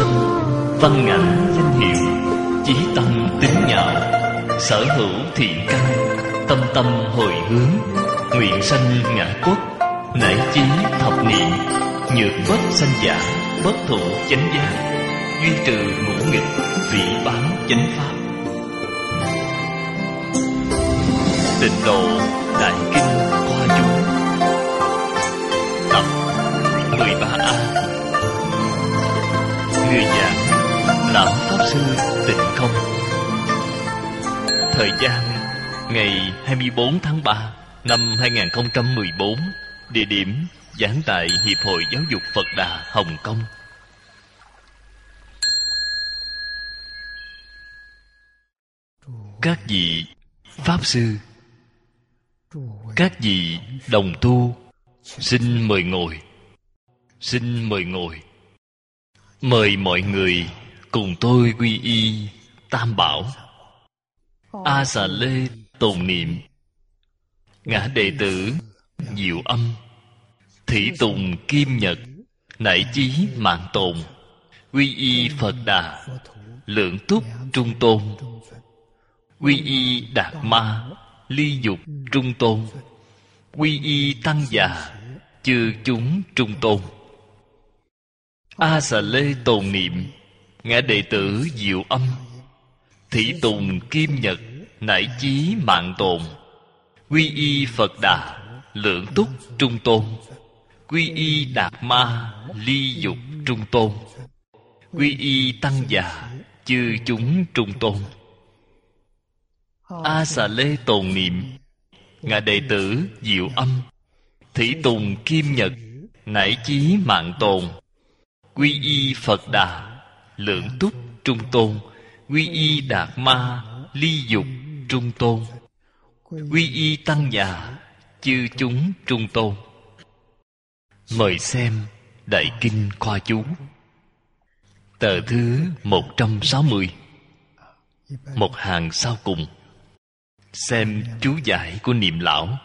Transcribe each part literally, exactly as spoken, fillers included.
tâm, văn ngã danh hiệu, chí tâm tính nhạo, sở hữu thiện căn, tâm tâm hồi hướng, nguyện sanh ngã quốc, nảy chí thập niệm, nhược bất sanh giả, bất thụ chánh giác, duy trừ ngũ nghịch, phỉ báng chánh pháp. Tịnh độ đại kinh khoa chú tập mười ba A. Người giảng lão pháp sư Tịnh Không. Thời gian ngày hai mươi bốn tháng ba năm hai nghìn không trăm mười bốn. Địa điểm giảng tại Hiệp hội Giáo dục Phật Đà Hồng Kông. Các vị pháp sư, các vị đồng tu, xin mời ngồi. Xin mời ngồi. Mời mọi người cùng tôi quy y Tam Bảo. A Xà Lê tồn niệm, ngã đệ tử Diệu Âm, Thủy Tùng Kim Nhật, nảy chí mạng tồn, quy y Phật Đà, Lượng Túc Trung Tôn, quy y Đạt Ma, Ly Dục Trung Tôn, quy y Tăng Già, chư chúng Trung Tôn. A Xà Lê tồn niệm, ngã đệ tử Diệu Âm, Thủy Tùng Kim Nhật, nảy chí mạng tồn, quy y Phật Đà, Lượng Túc Trung Tôn, quy y Đạt Ma, Ly Dục Trung Tôn, quy y Tăng Già, chư chúng Trung Tôn. A Xà Lê tồn niệm, ngài đệ tử Diệu Âm, Thủy Tùng Kim Nhật, nảy chí mạng tồn, quy y Phật Đà, Lượng Túc Trung Tôn, quy y Đạt Ma, Ly Dục Trung Tôn, quy y Tăng Già, chư chúng Trung Tôn. Mời xem Đại Kinh Khoa Chú, tờ thứ một trăm sáu mươi, một hàng sau cùng. Xem chú giải của Niệm Lão.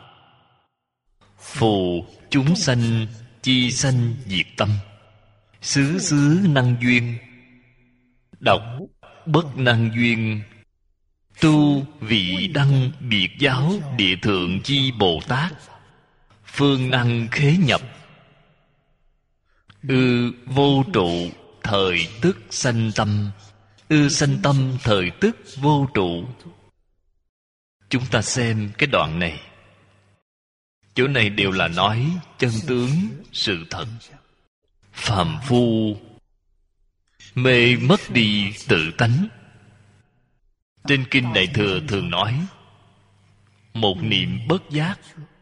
Phù chúng sanh chi sanh diệt tâm, xứ xứ năng duyên, đọc bất năng duyên, tu vị đăng biệt giáo địa thượng chi Bồ Tát, phương năng khế nhập, ư vô trụ thời tức sanh tâm, ư sanh tâm thời tức vô trụ. Chúng ta xem cái đoạn này. Chỗ này đều là nói chân tướng sự thật. Phàm phu mê mất đi tự tánh. Trên kinh Đại Thừa thường nói, một niệm bất giác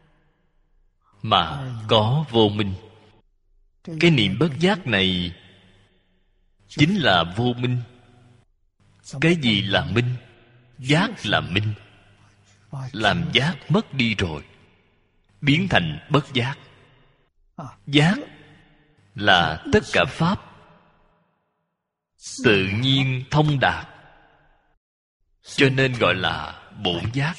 mà có vô minh. Cái niệm bất giác này chính là vô minh. Cái gì là minh? Giác là minh. Làm giác mất đi rồi, biến thành bất giác. Giác là tất cả pháp tự nhiên thông đạt, cho nên gọi là bổn giác.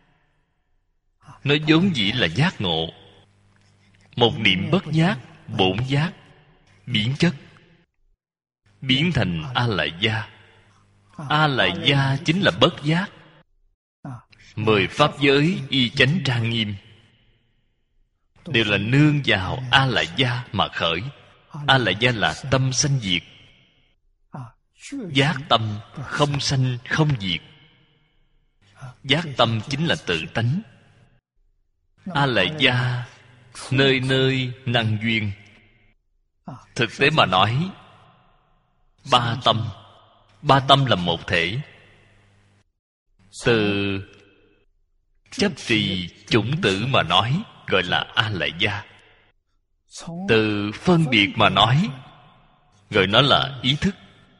Nó vốn dĩ là giác ngộ. Một niệm bất giác, bổn giác biến chất, biến thành A Lại Gia. A Lại Gia chính là bất giác. Mười pháp giới y chánh trang nghiêm đều là nương vào A Lại Gia mà khởi. A Lại Gia là tâm sanh diệt. Giác tâm không sanh không diệt. Giác tâm chính là tự tánh. A Lại Gia nơi nơi năng duyên. Thực tế mà nói, ba tâm Ba tâm là một thể. Từ chấp trì chủng tử mà nói, gọi là A Lại Gia. Từ phân biệt mà nói, gọi nó là ý thức.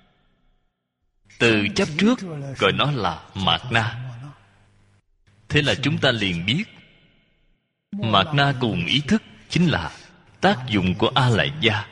Từ chấp trước, gọi nó là mạt na. Thế là chúng ta liền biết, mạt na cùng ý thức chính là tác dụng của A Lại Gia.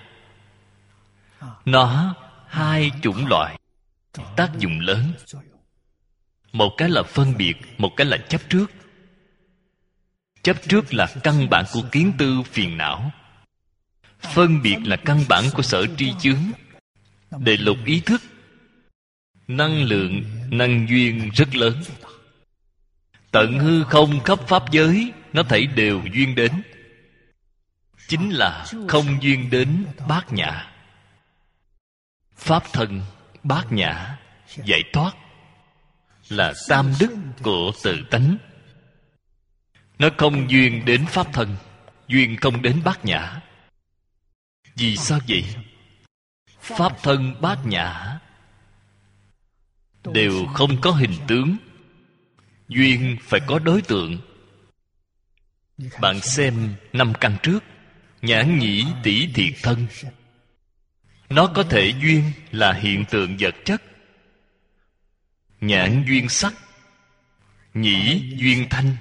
Nó hai chủng loại tác dụng lớn. Một cái là phân biệt, một cái là chấp trước. Chấp trước là căn bản của kiến tư phiền não. Phân biệt là căn bản của sở tri chướng. Đề lục ý thức, năng lượng, năng duyên rất lớn. Tận hư không khắp pháp giới, nó thảy đều duyên đến. Chính là không duyên đến bát nhã. Pháp thân bát nhã giải thoát là tam đức của tự tánh. Nó không duyên đến pháp thân, duyên không đến bát nhã. Vì sao vậy? Pháp thân bát nhã đều không có hình tướng, duyên phải có đối tượng. Bạn xem năm căn trước, nhãn nhĩ tỷ thiệt thân, nó có thể duyên là hiện tượng vật chất. Nhãn duyên sắc, nhĩ duyên thanh,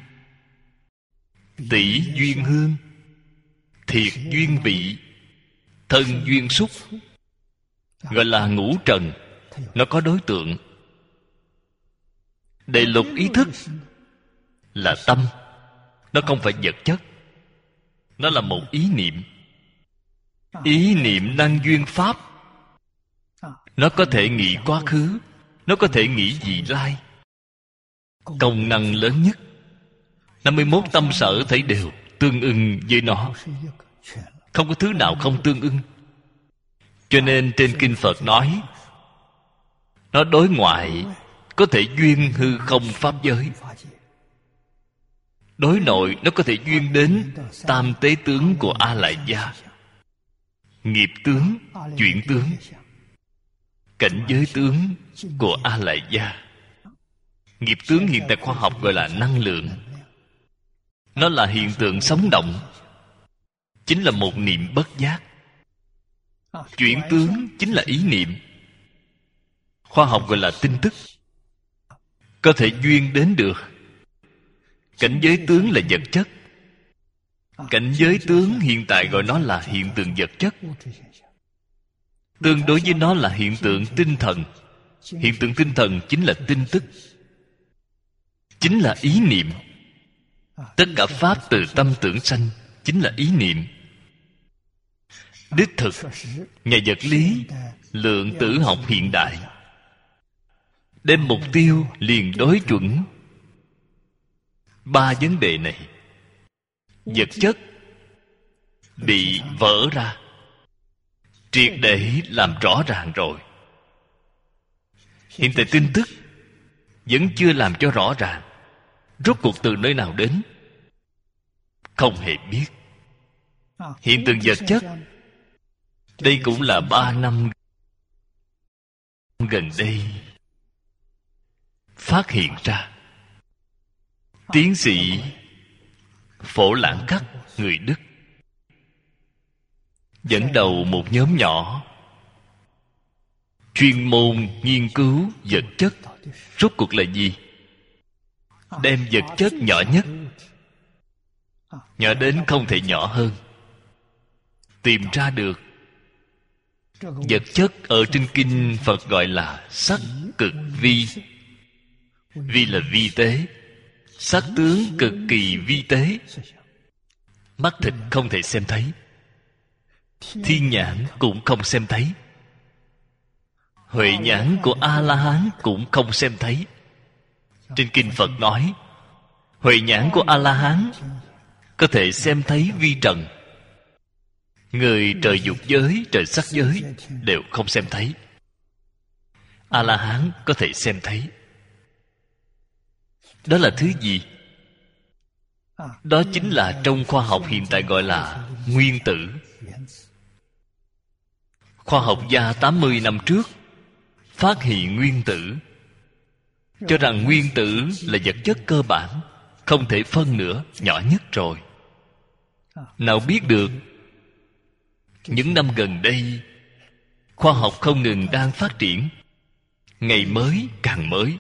tỷ duyên hương, thiệt duyên vị, thân duyên xúc, gọi là ngũ trần. Nó có đối tượng. Đề lục ý thức là tâm, nó không phải vật chất, nó là một ý niệm. Ý niệm năng duyên pháp, nó có thể nghĩ quá khứ, nó có thể nghĩ vị lai. Công năng lớn nhất, năm mươi mốt tâm sở thấy đều tương ưng với nó, không có thứ nào không tương ưng. Cho nên trên kinh Phật nói, nó đối ngoại có thể duyên hư không pháp giới, đối nội nó có thể duyên đến tam tế tướng của A Lại Gia, nghiệp tướng, chuyển tướng, cảnh giới tướng của A Lại Gia. Nghiệp tướng hiện tại khoa học gọi là năng lượng. Nó là hiện tượng sống động, chính là một niệm bất giác. Chuyển tướng chính là ý niệm. Khoa học gọi là tin tức, có thể duyên đến được. Cảnh giới tướng là vật chất. Cảnh giới tướng hiện tại gọi nó là hiện tượng vật chất. Tương đối với nó là hiện tượng tinh thần. Hiện tượng tinh thần chính là tin tức, chính là ý niệm. Tất cả pháp từ tâm tưởng sanh chính là ý niệm. Đích thực, nhà vật lý, lượng tử học hiện đại đem mục tiêu liền đối chuẩn ba vấn đề này. Vật chất bị vỡ ra, triệt để làm rõ ràng rồi. Hiện tại tin tức vẫn chưa làm cho rõ ràng. Rốt cuộc từ nơi nào đến, không hề biết. Hiện tượng vật chất, đây cũng là ba năm gần đây phát hiện ra. Tiến sĩ Phổ Lãng Cắt, người Đức, dẫn đầu một nhóm nhỏ chuyên môn nghiên cứu vật chất. Rốt cuộc là gì? Đem vật chất nhỏ nhất, nhỏ đến không thể nhỏ hơn, tìm ra được. Vật chất ở trên kinh Phật gọi là sắc cực vi. Vi là vi tế, sắc tướng cực kỳ vi tế. Mắt thịt không thể xem thấy, thiên nhãn cũng không xem thấy, huệ nhãn của A-la-hán cũng không xem thấy. Trên kinh Phật nói, huệ nhãn của A-la-hán có thể xem thấy vi trần. Người trời dục giới, trời sắc giới đều không xem thấy. A-la-hán có thể xem thấy. Đó là thứ gì? Đó chính là trong khoa học hiện tại gọi là nguyên tử. Khoa học gia tám mươi năm trước phát hiện nguyên tử, cho rằng nguyên tử là vật chất cơ bản, không thể phân nữa, nhỏ nhất rồi. Nào biết được, những năm gần đây khoa học không ngừng đang phát triển, ngày mới càng mới.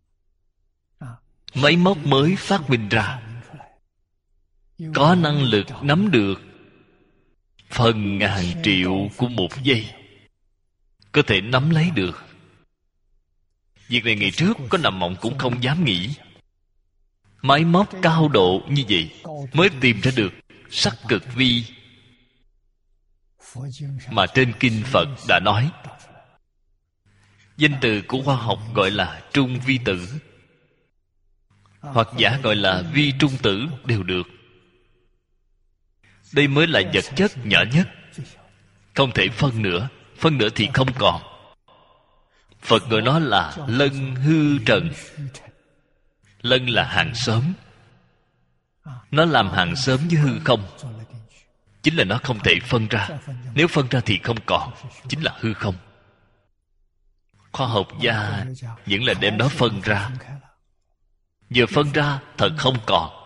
Máy móc mới phát minh ra, có năng lực nắm được phần ngàn triệu của một giây, có thể nắm lấy được. Việc này ngày trước có nằm mộng cũng không dám nghĩ. Máy móc cao độ như vậy mới tìm ra được sắc cực vi mà trên kinh Phật đã nói. Danh từ của khoa học gọi là trung vi tử, hoặc giả gọi là vi trung tử đều được. Đây mới là vật chất nhỏ nhất, không thể phân nữa. Phân nữa thì không còn. Phật gọi nó là lân hư trần. Lân là hàng xóm, nó làm hàng xóm với hư không. Chính là nó không thể phân ra. Nếu phân ra thì không còn, chính là hư không. Khoa học gia vẫn là đem nó phân ra. Giờ phân ra thật không còn.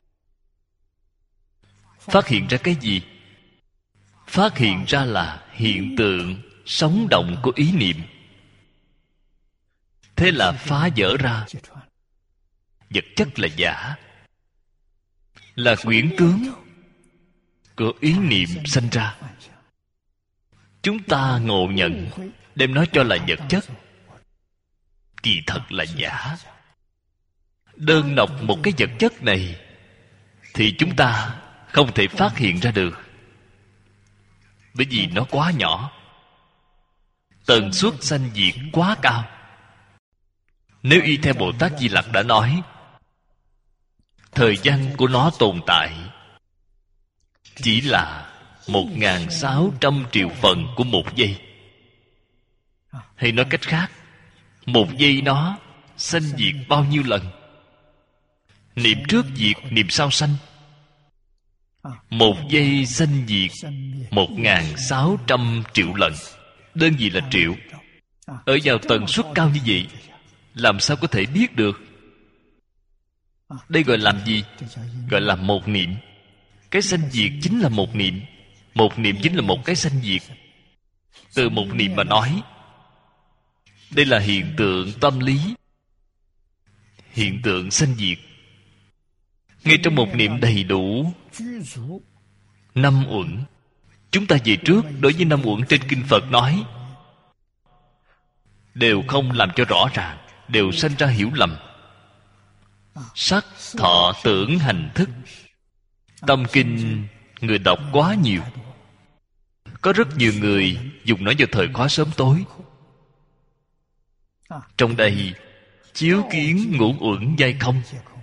Phát hiện ra cái gì? Phát hiện ra là hiện tượng sống động của ý niệm. Thế là phá vỡ ra vật chất là giả, là quyển tướng của ý niệm sanh ra. Chúng ta ngộ nhận, đem nó cho là vật chất, kỳ thật là giả. Đơn độc một cái vật chất này thì chúng ta không thể phát hiện ra được, bởi vì nó quá nhỏ, tần suất sanh diệt quá cao. Nếu y theo Bồ Tát Di Lặc đã nói, thời gian của nó tồn tại chỉ là một ngàn sáu trăm triệu phần của một giây. Hay nói cách khác, một giây nó sanh diệt bao nhiêu lần? Niệm trước diệt, niệm sau sanh. Một giây sanh diệt một ngàn sáu trăm triệu lần. Đơn vị là triệu. Ở vào tần suất cao như vậy, làm sao có thể biết được? Đây gọi làm gì? Gọi là một niệm. Cái sanh diệt chính là một niệm. Một niệm chính là một cái sanh diệt. Từ một niệm mà nói, đây là hiện tượng tâm lý, hiện tượng sanh diệt. Ngay trong một niệm đầy đủ năm uẩn. Chúng ta về trước, đối với năm uẩn trên kinh Phật nói, đều không làm cho rõ ràng, đều sanh ra hiểu lầm. Sắc, thọ, tưởng, hành, thức. Tâm kinh người đọc quá nhiều. Có rất nhiều người dùng nó vào thời khóa sớm tối. Trong đây chiếu kiến ngũ uẩn giai không.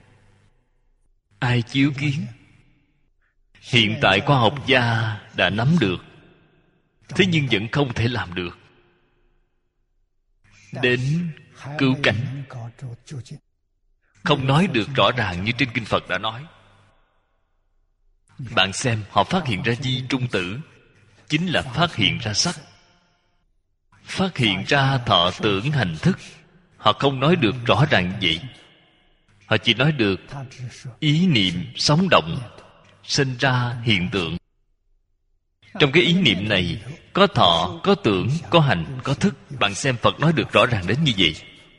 Ai chiếu kiến? Hiện tại khoa học gia đã nắm được, thế nhưng vẫn không thể làm được. Đến cứu cánh, không nói được rõ ràng như trên kinh Phật đã nói. Bạn xem, họ phát hiện ra di trung tử, chính là phát hiện ra sắc, phát hiện ra thọ tưởng hành thức. Họ không nói được rõ ràng như vậy. Họ chỉ nói được ý niệm sống động, sinh ra hiện tượng. Trong cái ý niệm này có thọ, có tưởng, có hành, có thức. Bạn xem Phật nói được rõ ràng đến như vậy.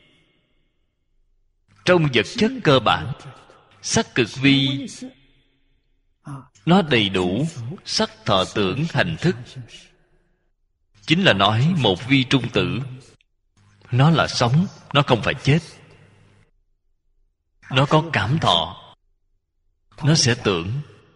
Trong vật chất cơ bản, sắc cực vi nó đầy đủ sắc, thọ, tưởng, hành, thức. Chính là nói một vi trung tử. Nó là sống, nó không phải chết. Nó có cảm thọ, nó sẽ tưởng.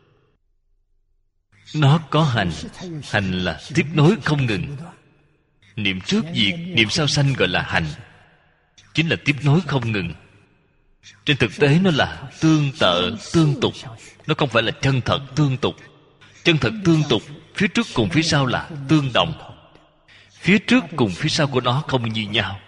Nó có hành, hành là tiếp nối không ngừng. Niệm trước diệt, niệm sau sanh gọi là hành, chính là tiếp nối không ngừng. Trên thực tế nó là tương tự, tương tục. Nó không phải là chân thật tương tục. Chân thật tương tục, phía trước cùng phía sau là tương đồng. Phía trước cùng phía sau của nó không như nhau.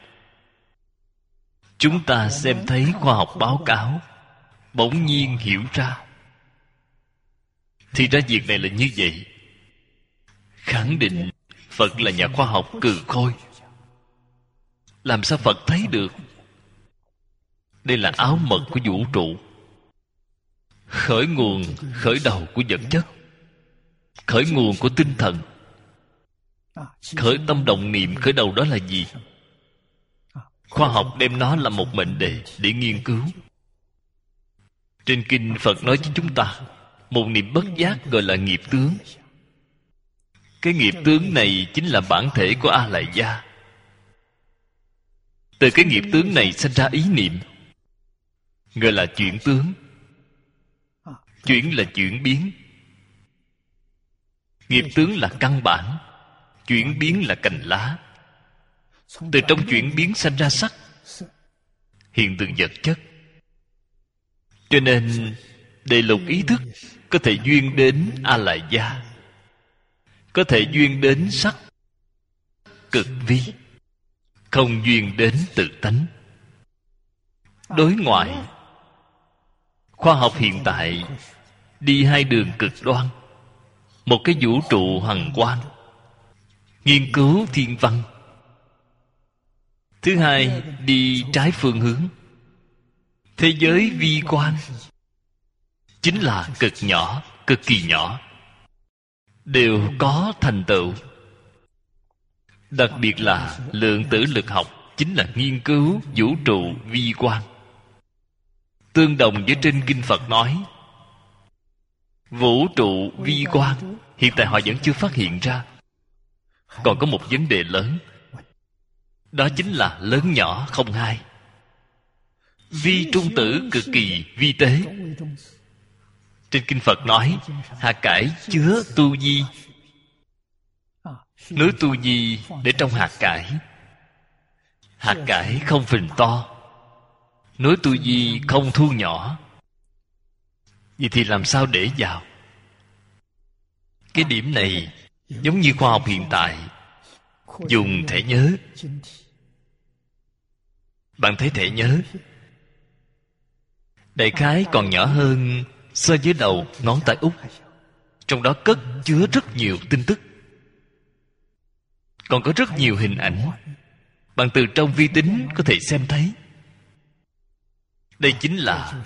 Chúng ta xem thấy khoa học báo cáo, bỗng nhiên hiểu ra, thì ra việc này là như vậy. Khẳng định Phật là nhà khoa học cừ khôi. Làm sao Phật thấy được? Đây là áo mật của vũ trụ, khởi nguồn, khởi đầu của vật chất, khởi nguồn của tinh thần. Khởi tâm động niệm, khởi đầu đó là gì? Khoa học đem nó là một mệnh đề để nghiên cứu. Trên kinh Phật nói với chúng ta, một niệm bất giác gọi là nghiệp tướng. Cái nghiệp tướng này chính là bản thể của A Lại Gia. Từ cái nghiệp tướng này sinh ra ý niệm, gọi là chuyển tướng. Chuyển là chuyển biến. Nghiệp tướng là căn bản, chuyển biến là cành lá. Từ trong chuyển biến sanh ra sắc, hiện tượng vật chất. Cho nên đề lục ý thức có thể duyên đến A Lại Gia, có thể duyên đến sắc cực vi, không duyên đến tự tánh. Đối ngoại, khoa học hiện tại đi hai đường cực đoan. Một cái vũ trụ hằng quang, nghiên cứu thiên văn. Thứ hai, đi trái phương hướng. Thế giới vi quan chính là cực nhỏ, cực kỳ nhỏ, đều có thành tựu. Đặc biệt là lượng tử lực học chính là nghiên cứu vũ trụ vi quan. Tương đồng với trên kinh Phật nói vũ trụ vi quan, hiện tại họ vẫn chưa phát hiện ra. Còn có một vấn đề lớn, đó chính là lớn nhỏ không hai. Vi trung tử cực kỳ vi tế. Trên kinh Phật nói hạt cải chứa tu di. Núi tu di để trong hạt cải. Hạt cải không phình to, núi tu di không thu nhỏ. Vậy thì làm sao để vào? Cái điểm này giống như khoa học hiện tại dùng thẻ nhớ. Bạn thấy thẻ nhớ đại khái còn nhỏ hơn so với đầu ngón tay út. Trong đó cất chứa rất nhiều tin tức, còn có rất nhiều hình ảnh. Bạn từ trong vi tính có thể xem thấy. Đây chính là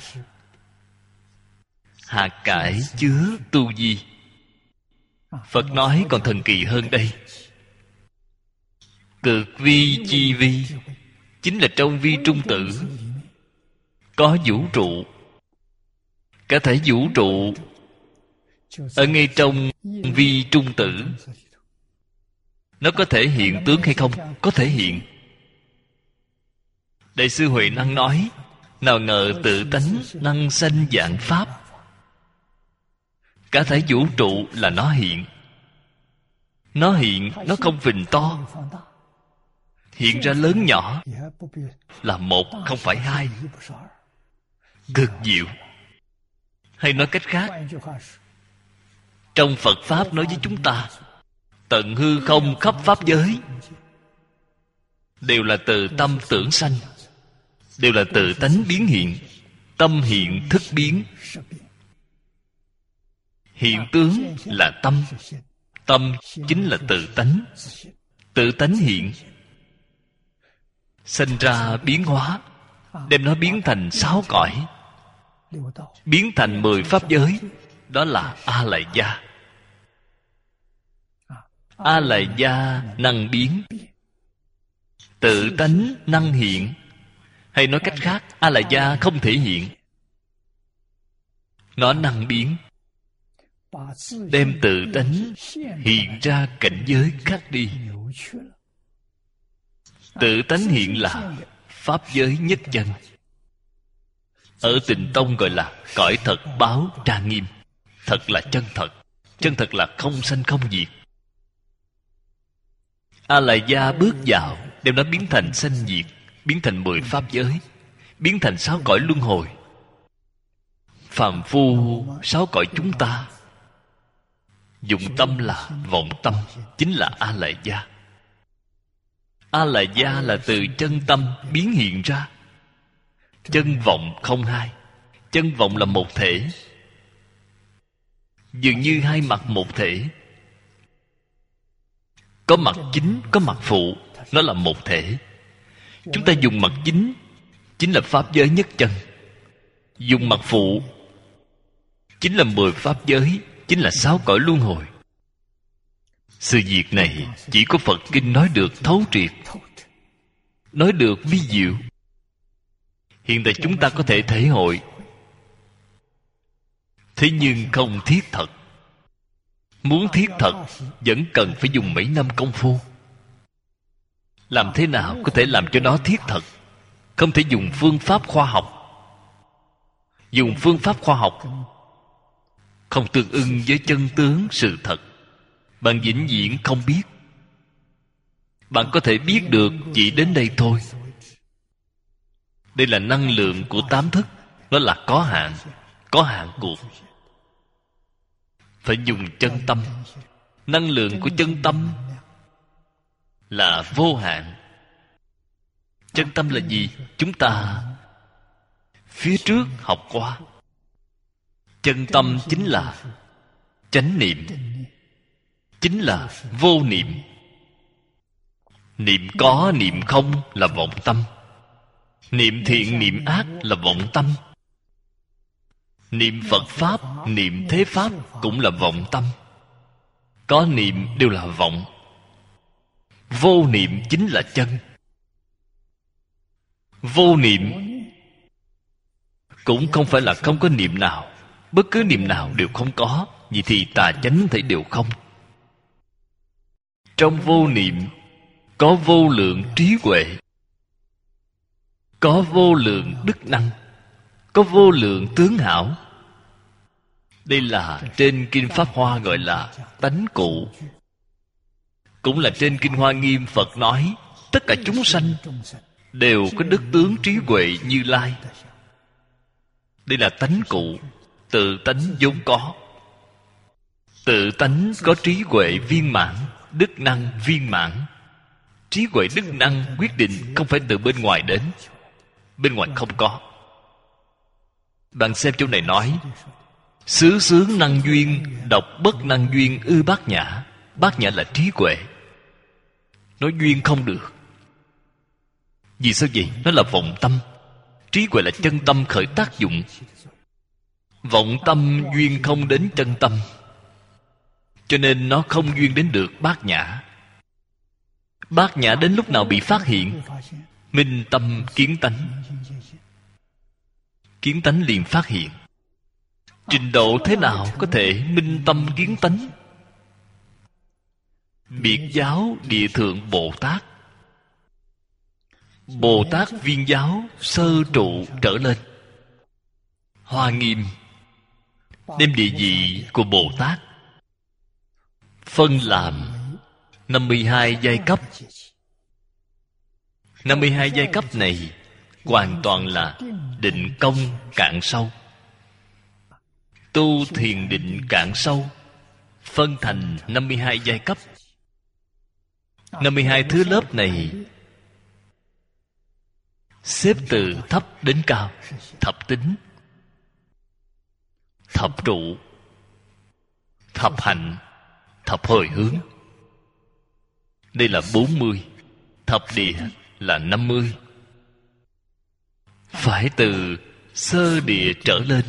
hạt cải chứa tu di. Phật nói còn thần kỳ hơn đây. Cực vi chi vi chính là trong vi trung tử có vũ trụ. Cả thể vũ trụ ở ngay trong vi trung tử. Nó có thể hiện tướng hay không? Có thể hiện. Đại sư Huệ Năng nói nào ngờ tự tánh năng sanh vạn pháp. Cả thể vũ trụ là nó hiện. Nó hiện, nó không phình to, hiện ra lớn nhỏ, là một không phải hai. Cực diệu. Hay nói cách khác, trong Phật Pháp nói với chúng ta, tận hư không khắp pháp giới đều là từ tâm tưởng sanh, đều là từ tánh biến hiện. Tâm hiện thức biến. Hiện tướng là tâm. Tâm chính là tự tánh. Tự tánh hiện, sinh ra biến hóa, đem nó biến thành sáu cõi, biến thành mười pháp giới. Đó là A Lại Gia. A Lại Gia năng biến, tự tánh năng hiện. Hay nói cách khác, A Lại Gia không thể hiện, nó năng biến, đem tự tánh hiện ra cảnh giới khác đi. Tự tánh hiện là pháp giới nhất chân. Ở Tịnh Tông gọi là cõi thật báo trang nghiêm. Thật là chân thật. Chân thật là không sanh không diệt. A Lại Gia bước vào, đem nó biến thành sanh diệt, biến thành mười pháp giới, biến thành sáu cõi luân hồi. Phàm phu sáu cõi chúng ta dụng tâm là vọng tâm, chính là A Lại Gia. A Lại Gia là từ chân tâm biến hiện ra. Chân vọng không hai. Chân vọng là một thể, dường như hai mặt một thể. Có mặt chính, có mặt phụ, nó là một thể. Chúng ta dùng mặt chính, chính là pháp giới nhất chân. Dùng mặt phụ, chính là mười pháp giới, chính là sáu cõi luân hồi. Sự việc này chỉ có Phật Kinh nói được thấu triệt, nói được vi diệu. Hiện tại chúng ta có thể thể hội, thế nhưng không thiết thật. Muốn thiết thật vẫn cần phải dùng mấy năm công phu. Làm thế nào có thể làm cho nó thiết thật? Không thể dùng phương pháp khoa học. Dùng phương pháp khoa học không tương ưng với chân tướng sự thật, bạn vĩnh viễn không biết. Bạn có thể biết được chỉ đến đây thôi. Đây là năng lượng của tám thức. Nó là có hạn, có hạn cuộc. Phải dùng chân tâm. Năng lượng của chân tâm là vô hạn. Chân tâm là gì? Chúng ta phía trước học qua. Chân tâm chính là chánh niệm, chính là vô niệm. Niệm có, niệm không là vọng tâm. Niệm thiện, niệm ác là vọng tâm. Niệm Phật Pháp, niệm thế Pháp cũng là vọng tâm. Có niệm đều là vọng. Vô niệm chính là chân. Vô niệm cũng không phải là không có niệm nào. Bất cứ niệm nào đều không có. Vì thì tà chánh thể đều không. Trong vô niệm có vô lượng trí huệ, có vô lượng đức năng, có vô lượng tướng hảo. Đây là trên Kinh Pháp Hoa gọi là tánh cụ. Cũng là trên Kinh Hoa Nghiêm Phật nói tất cả chúng sanh đều có đức tướng trí huệ Như Lai. Đây là tánh cụ, tự tánh vốn có. Tự tánh có trí huệ viên mãn, đức năng viên mãn. Trí huệ đức năng quyết định không phải từ bên ngoài đến. Bên ngoài không có. Bạn xem chỗ này nói xứ xướng năng duyên, độc bất năng duyên ư bát nhã. Bát nhã là trí huệ. Nói duyên không được. Vì sao vậy? Nó là vọng tâm. Trí huệ là chân tâm khởi tác dụng. Vọng tâm duyên không đến chân tâm, cho nên nó không duyên đến được bát nhã. Bát nhã đến lúc nào bị phát hiện? Minh tâm kiến tánh. Kiến tánh liền phát hiện. Trình độ thế nào có thể minh tâm kiến tánh? Biệt giáo địa thượng Bồ Tát. Bồ Tát viên giáo sơ trụ trở lên. Hoa Nghiêm đem địa vị của Bồ Tát phân làm năm mươi hai giai cấp. năm mươi hai giai cấp này hoàn toàn là định công cạn sâu. Tu thiền định cạn sâu phân thành năm mươi hai giai cấp. năm mươi hai thứ lớp này xếp từ thấp đến cao. Thập tính, thập trụ, thập hạnh, thập hồi hướng. Đây là bốn mươi. Thập địa là năm mươi. Phải từ sơ địa trở lên.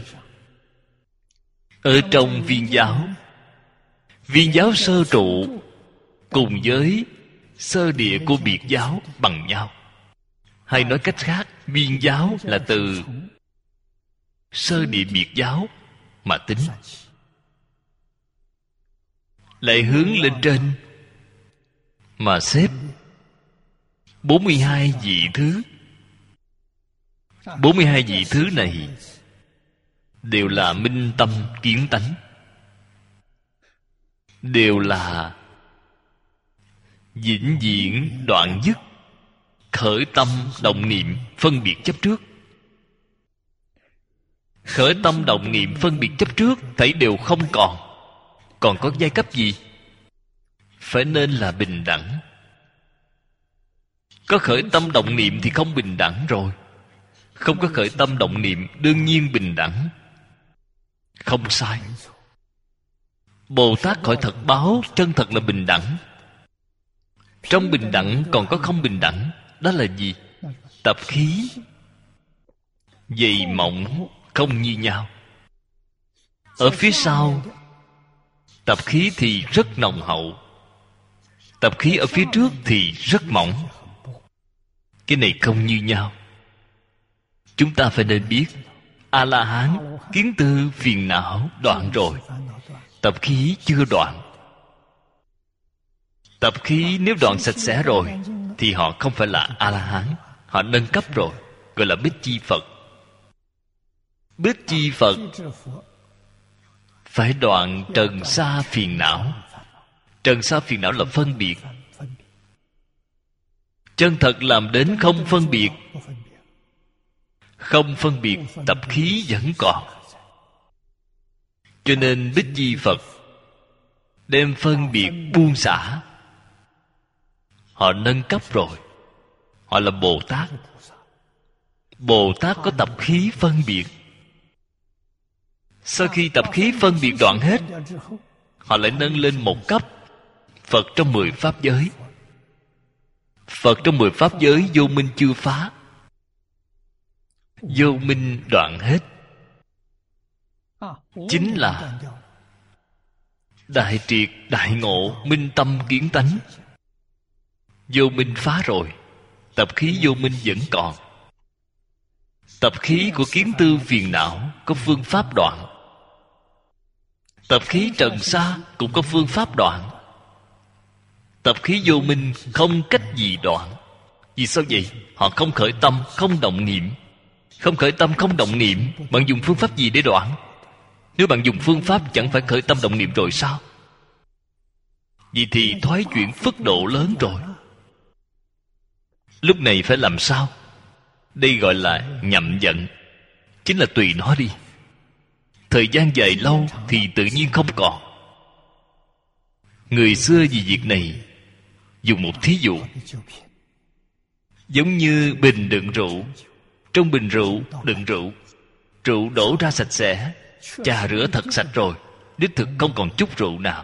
Ở trong viên giáo, viên giáo sơ trụ cùng với sơ địa của biệt giáo bằng nhau. Hay nói cách khác, viên giáo là từ sơ địa biệt giáo mà tính, lại hướng lên trên mà xếp bốn mươi hai vị thứ. bốn mươi hai vị thứ này đều là minh tâm kiến tánh, đều là vĩnh viễn đoạn dứt khởi tâm động niệm phân biệt chấp trước. Khởi tâm động niệm phân biệt chấp trước thảy đều không còn. Còn có giai cấp gì? Phải nên là bình đẳng. Có khởi tâm động niệm thì không bình đẳng rồi. Không có khởi tâm động niệm đương nhiên bình đẳng. Không sai. Bồ Tát khỏi thật báo chân thật là bình đẳng. Trong bình đẳng còn có không bình đẳng. Đó là gì? Tập khí dày mỏng không như nhau. Ở phía sau tập khí thì rất nồng hậu, tập khí ở phía trước thì rất mỏng. Cái này không như nhau. Chúng ta phải nên biết A-la-hán kiến tư phiền não đoạn rồi, tập khí chưa đoạn. Tập khí nếu đoạn sạch sẽ rồi thì họ không phải là A-la-hán. Họ nâng cấp rồi, gọi là Bích Chi Phật. Bích Chi Phật phải đoạn trần sa phiền não. Trần sa phiền não là phân biệt. Chân thật làm đến không phân biệt. Không phân biệt, tập khí vẫn còn. Cho nên Bích Chi Phật đem phân biệt buông xả. Họ nâng cấp rồi. Họ là Bồ Tát. Bồ Tát có tập khí phân biệt. Sau khi tập khí phân biệt đoạn hết, họ lại nâng lên một cấp. Phật trong mười pháp giới. Phật trong mười pháp giới vô minh chưa phá. Vô minh đoạn hết, chính là đại triệt đại ngộ, minh tâm kiến tánh. Vô minh phá rồi, tập khí vô minh vẫn còn. Tập khí của kiến tư phiền não có phương pháp đoạn. Tập khí trần sa cũng có phương pháp đoạn. Tập khí vô minh không cách gì đoạn. Vì sao vậy? Họ không khởi tâm, không động niệm. Không khởi tâm, không động niệm, bạn dùng phương pháp gì để đoạn? Nếu bạn dùng phương pháp chẳng phải khởi tâm động niệm rồi sao? Vì thì thoái chuyển phức độ lớn rồi. Lúc này phải làm sao? Đây gọi là nhậm giận. Chính là tùy nó đi. Thời gian dài lâu thì tự nhiên không còn. Người xưa vì việc này dùng một thí dụ. Giống như bình đựng rượu. Trong bình rượu đựng rượu, rượu đổ ra sạch sẽ, chà rửa thật sạch rồi, đích thực không còn chút rượu nào.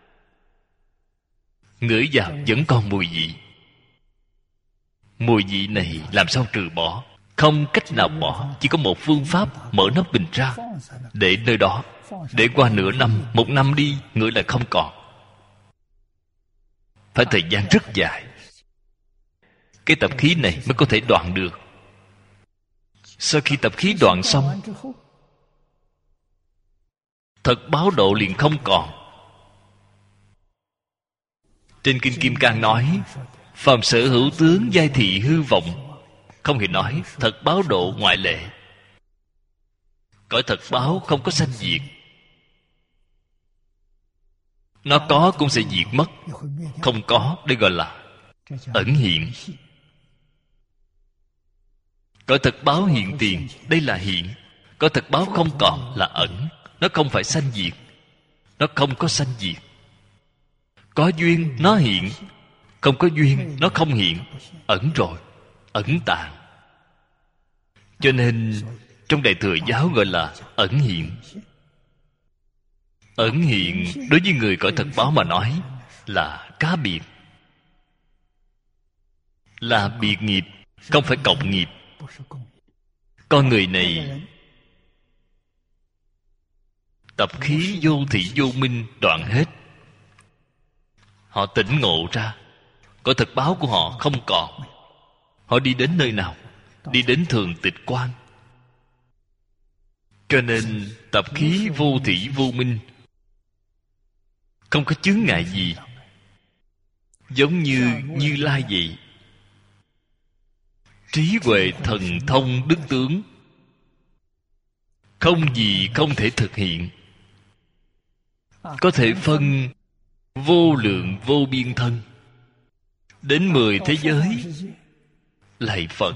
Ngửi vào vẫn còn mùi vị. Mùi vị này làm sao trừ bỏ? Không cách nào bỏ. Chỉ có một phương pháp: mở nắp bình ra, để nơi đó, để qua nửa năm, một năm đi, ngửi lại không còn. Phải thời gian rất dài. Cái tập khí này mới có thể đoạn được. Sau khi tập khí đoạn xong, thật báo độ liền không còn. Trên Kinh Kim Cang nói: phàm sở hữu tướng giai thị hư vọng. Không hề nói thật báo độ ngoại lệ. Cõi thật báo không có sanh diệt. Nó có cũng sẽ diệt mất. Không có, đây gọi là ẩn hiện. Cõi thật báo hiện tiền, đây là hiện. Cõi thật báo không còn là ẩn. Nó không phải sanh diệt. Nó không có sanh diệt. Có duyên nó hiện, không có duyên nó không hiện. Ẩn rồi, ẩn tàng. Cho nên trong Đại Thừa Giáo gọi là ẩn hiện. Ẩn hiện đối với người cõi thật báo mà nói là cá biệt, là biệt nghiệp, không phải cộng nghiệp. Con người này tập khí vô thị vô minh đoạn hết. Họ tỉnh ngộ ra, cõi thật báo của họ không còn. Họ đi đến nơi nào? Đi đến thường tịch quan. Cho nên tập khí vô thị vô minh không có chướng ngại gì. Giống như Như Lai vậy. Trí huệ thần thông đức tướng không gì không thể thực hiện. Có thể phân vô lượng vô biên thân, đến mười thế giới lạy Phật,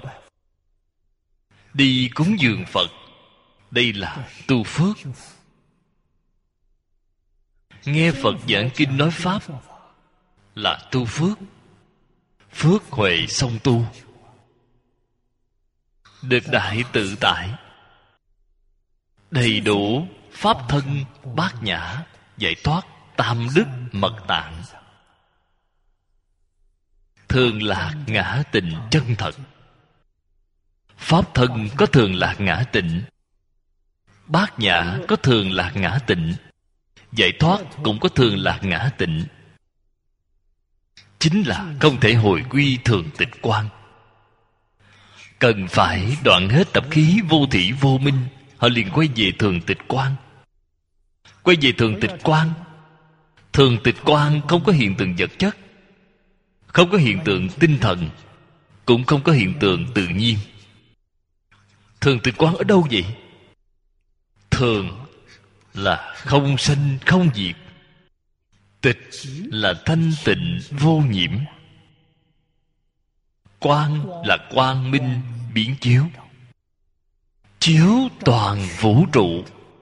đi cúng dường Phật. Đây là tu phước. Nghe Phật giảng kinh nói pháp là tu phước. Phước huệ song tu, được đại tự tại, đầy đủ pháp thân bát nhã, giải thoát tam đức mật tạng. Thường lạc ngã tịnh chân thật. Pháp thân có thường lạc ngã tịnh, bát nhã có thường lạc ngã tịnh, giải thoát cũng có thường lạc ngã tịnh. Chính là không thể hồi quy thường tịch quan. Cần phải đoạn hết tập khí vô thị vô minh, họ liền quay về thường tịch quan. Quay về thường tịch quan. Thường tịch quan không có hiện tượng vật chất, không có hiện tượng tinh thần, cũng không có hiện tượng tự nhiên. Thường tịch quan ở đâu vậy? Thường là không sanh không diệt, tịch là thanh tịnh vô nhiễm. Quang là quang minh biến chiếu, chiếu toàn vũ trụ.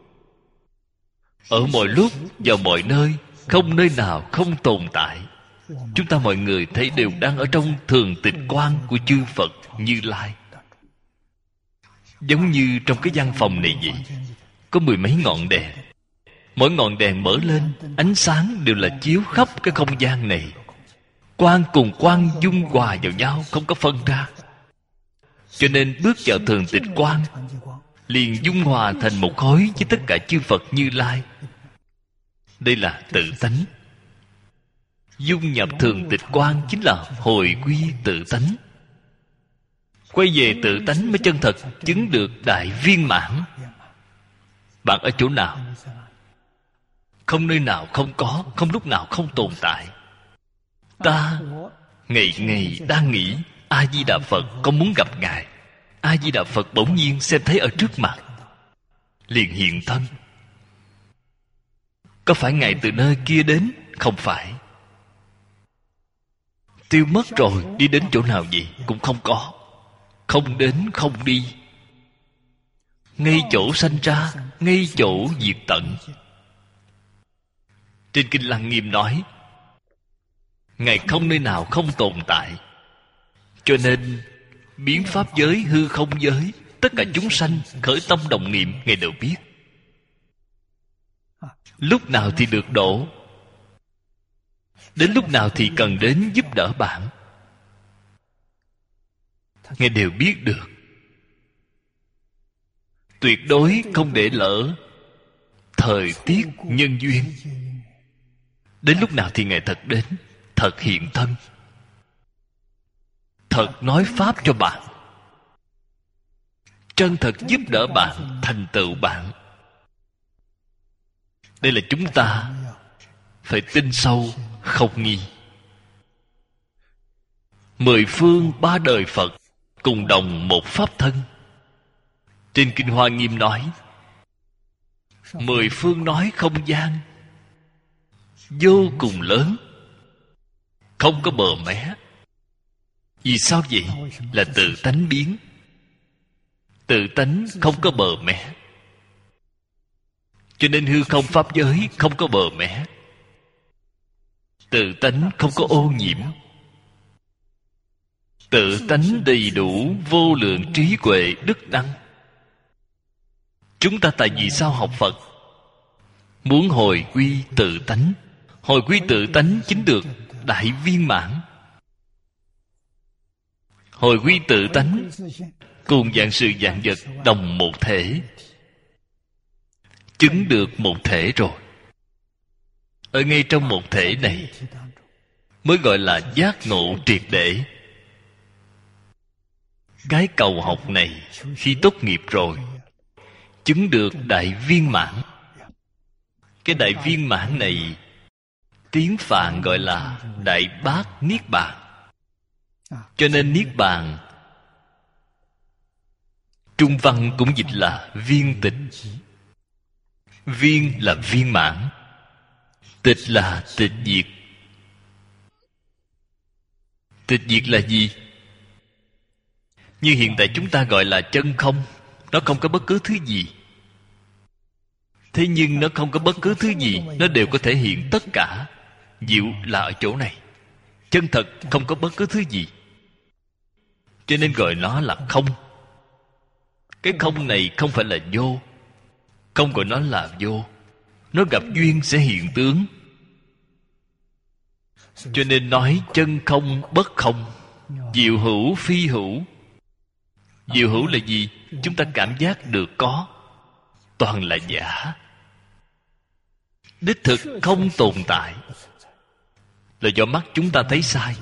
Ở mọi lúc và mọi nơi, không nơi nào không tồn tại. Chúng ta mọi người thấy đều đang ở trong thường tịch quang của chư Phật Như Lai. Giống như trong cái văn phòng này vậy, có mười mấy ngọn đèn. Mỗi ngọn đèn mở lên, ánh sáng đều là chiếu khắp cái không gian này. Quang cùng quang dung hòa vào nhau, không có phân ra. Cho nên bước vào thường tịch quang, liền dung hòa thành một khối với tất cả chư Phật Như Lai. Đây là tự tánh. Dung nhập thường tịch quang chính là hồi quy tự tánh. Quay về tự tánh mới chân thật chứng được đại viên mãn. Bạn ở chỗ nào? Không nơi nào không có, không lúc nào không tồn tại. Ta ngày ngày đang nghĩ A Di Đà Phật, con muốn gặp Ngài. A Di Đà Phật bỗng nhiên xem thấy ở trước mặt, liền hiện thân. Có phải Ngài từ nơi kia đến? Không phải. Tiêu mất rồi, đi đến chỗ nào vậy? Cũng không có. Không đến không đi, ngay chỗ sanh ra, ngay chỗ diệt tận. Trên Kinh Lăng Nghiêm nói, Ngài không nơi nào không tồn tại. Cho nên biến pháp giới, hư không giới, tất cả chúng sanh khởi tâm đồng niệm, Ngài đều biết. Lúc nào thì được độ, đến lúc nào thì cần đến giúp đỡ bạn, Ngài đều biết được. Tuyệt đối không để lỡ thời tiết nhân duyên. Đến lúc nào thì Ngài thật đến, thật hiện thân, thật nói pháp cho bạn, chân thật giúp đỡ bạn, thành tựu bạn. Đây là chúng ta phải tin sâu, không nghi. Mười phương ba đời Phật cùng đồng một pháp thân. Trên Kinh Hoa Nghiêm nói, mười phương nói không gian vô cùng lớn, không có bờ mé. Vì sao vậy? Là tự tánh biến. Tự tánh không có bờ mé, cho nên hư không pháp giới không có bờ mé. Tự tánh không có ô nhiễm, tự tánh đầy đủ vô lượng trí huệ đức năng. Chúng ta tại vì sao học Phật? Muốn hồi quy tự tánh. Hồi quy tự tánh chính được đại viên mãn. Hồi quy tự tánh cùng vạn sự vạn vật đồng một thể, chứng được một thể rồi. Ở ngay trong một thể này mới gọi là giác ngộ triệt để. Cái cầu học này khi tốt nghiệp rồi, chứng được đại viên mãn. Cái đại viên mãn này tiếng Phạn gọi là đại bát niết bàn. Cho nên niết bàn trung văn cũng dịch là viên tịch. Viên là viên mãn, tịch là tịch diệt. Tịch diệt là gì? Như hiện tại chúng ta gọi là chân không. Nó không có bất cứ thứ gì. Thế nhưng nó không có bất cứ thứ gì, nó đều có thể hiện tất cả. Diệu là ở chỗ này. Chân thật không có bất cứ thứ gì, cho nên gọi nó là không. Cái không này không phải là vô. Không gọi nó là vô. Nó gặp duyên sẽ hiện tướng. Cho nên nói chân không bất không, diệu hữu phi hữu. Diệu hữu là gì? Chúng ta cảm giác được có, toàn là giả. Đích thực không tồn tại, là do mắt chúng ta thấy sai.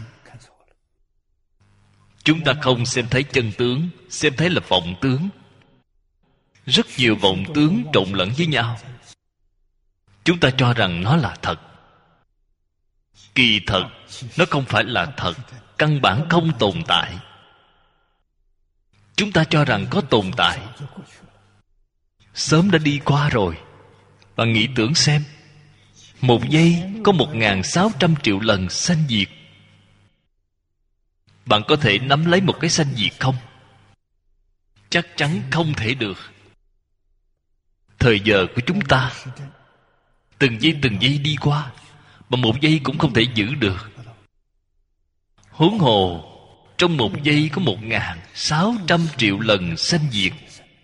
Chúng ta không xem thấy chân tướng, xem thấy là vọng tướng. Rất nhiều vọng tướng trộn lẫn với nhau. Chúng ta cho rằng nó là thật. Kỳ thật nó không phải là thật, căn bản không tồn tại. Chúng ta cho rằng có tồn tại, sớm đã đi qua rồi. Bạn nghĩ tưởng xem, một giây có một ngàn sáu trăm triệu lần sanh diệt. bạn có thể nắm lấy một cái sanh diệt không? Chắc chắn không thể được. Thời giờ của chúng ta, từng giây từng giây đi qua, mà một giây cũng không thể giữ được. Huống hồ trong một giây có một ngàn sáu trăm triệu lần sanh diệt.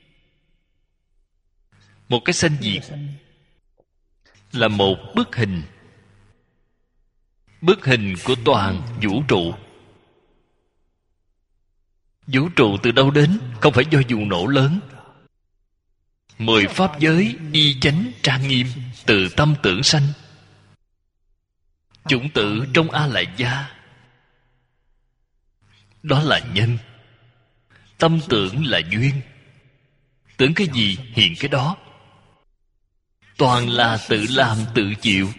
Một cái sanh diệt là một bức hình, bức hình của toàn vũ trụ. Vũ trụ từ đâu đến? Không phải do vụ nổ lớn. Mười pháp giới y chánh trang nghiêm, từ tâm tưởng sanh. Chủng tử trong A Lại Gia, đó là nhân. Tâm tưởng là duyên. Tưởng cái gì hiện cái đó. Toàn là tự làm tự chịu,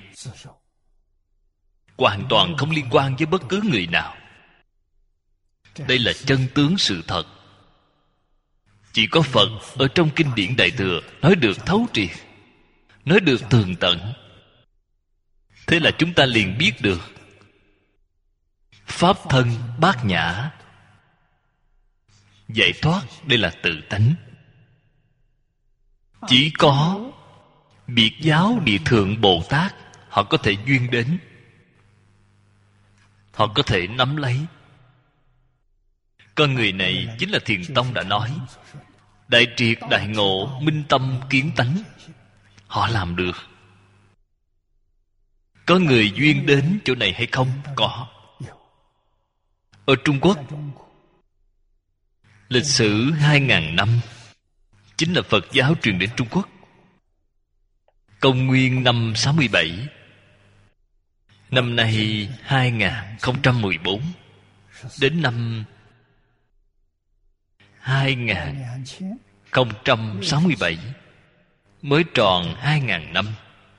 hoàn toàn không liên quan với bất cứ người nào. Đây là chân tướng sự thật. Chỉ có Phật ở trong kinh điển Đại Thừa nói được thấu triệt, nói được tường tận. Thế là chúng ta liền biết được pháp thân bát nhã, giải thoát. Đây là tự tánh. Chỉ có biệt giáo Địa Thượng Bồ Tát họ có thể duyên đến, họ có thể nắm lấy. Con người này chính là Thiền Tông đã nói, đại triệt đại ngộ, minh tâm kiến tánh. Họ làm được. Có người duyên đến chỗ này hay không? Có. Ở Trung Quốc, lịch sử hai ngàn năm, chính là Phật giáo truyền đến Trung Quốc. Công nguyên năm sáu mươi bảy, năm nay hai nghìn không trăm mười bốn, đến năm hai nghìn không trăm sáu mươi bảy mới tròn hai ngàn năm.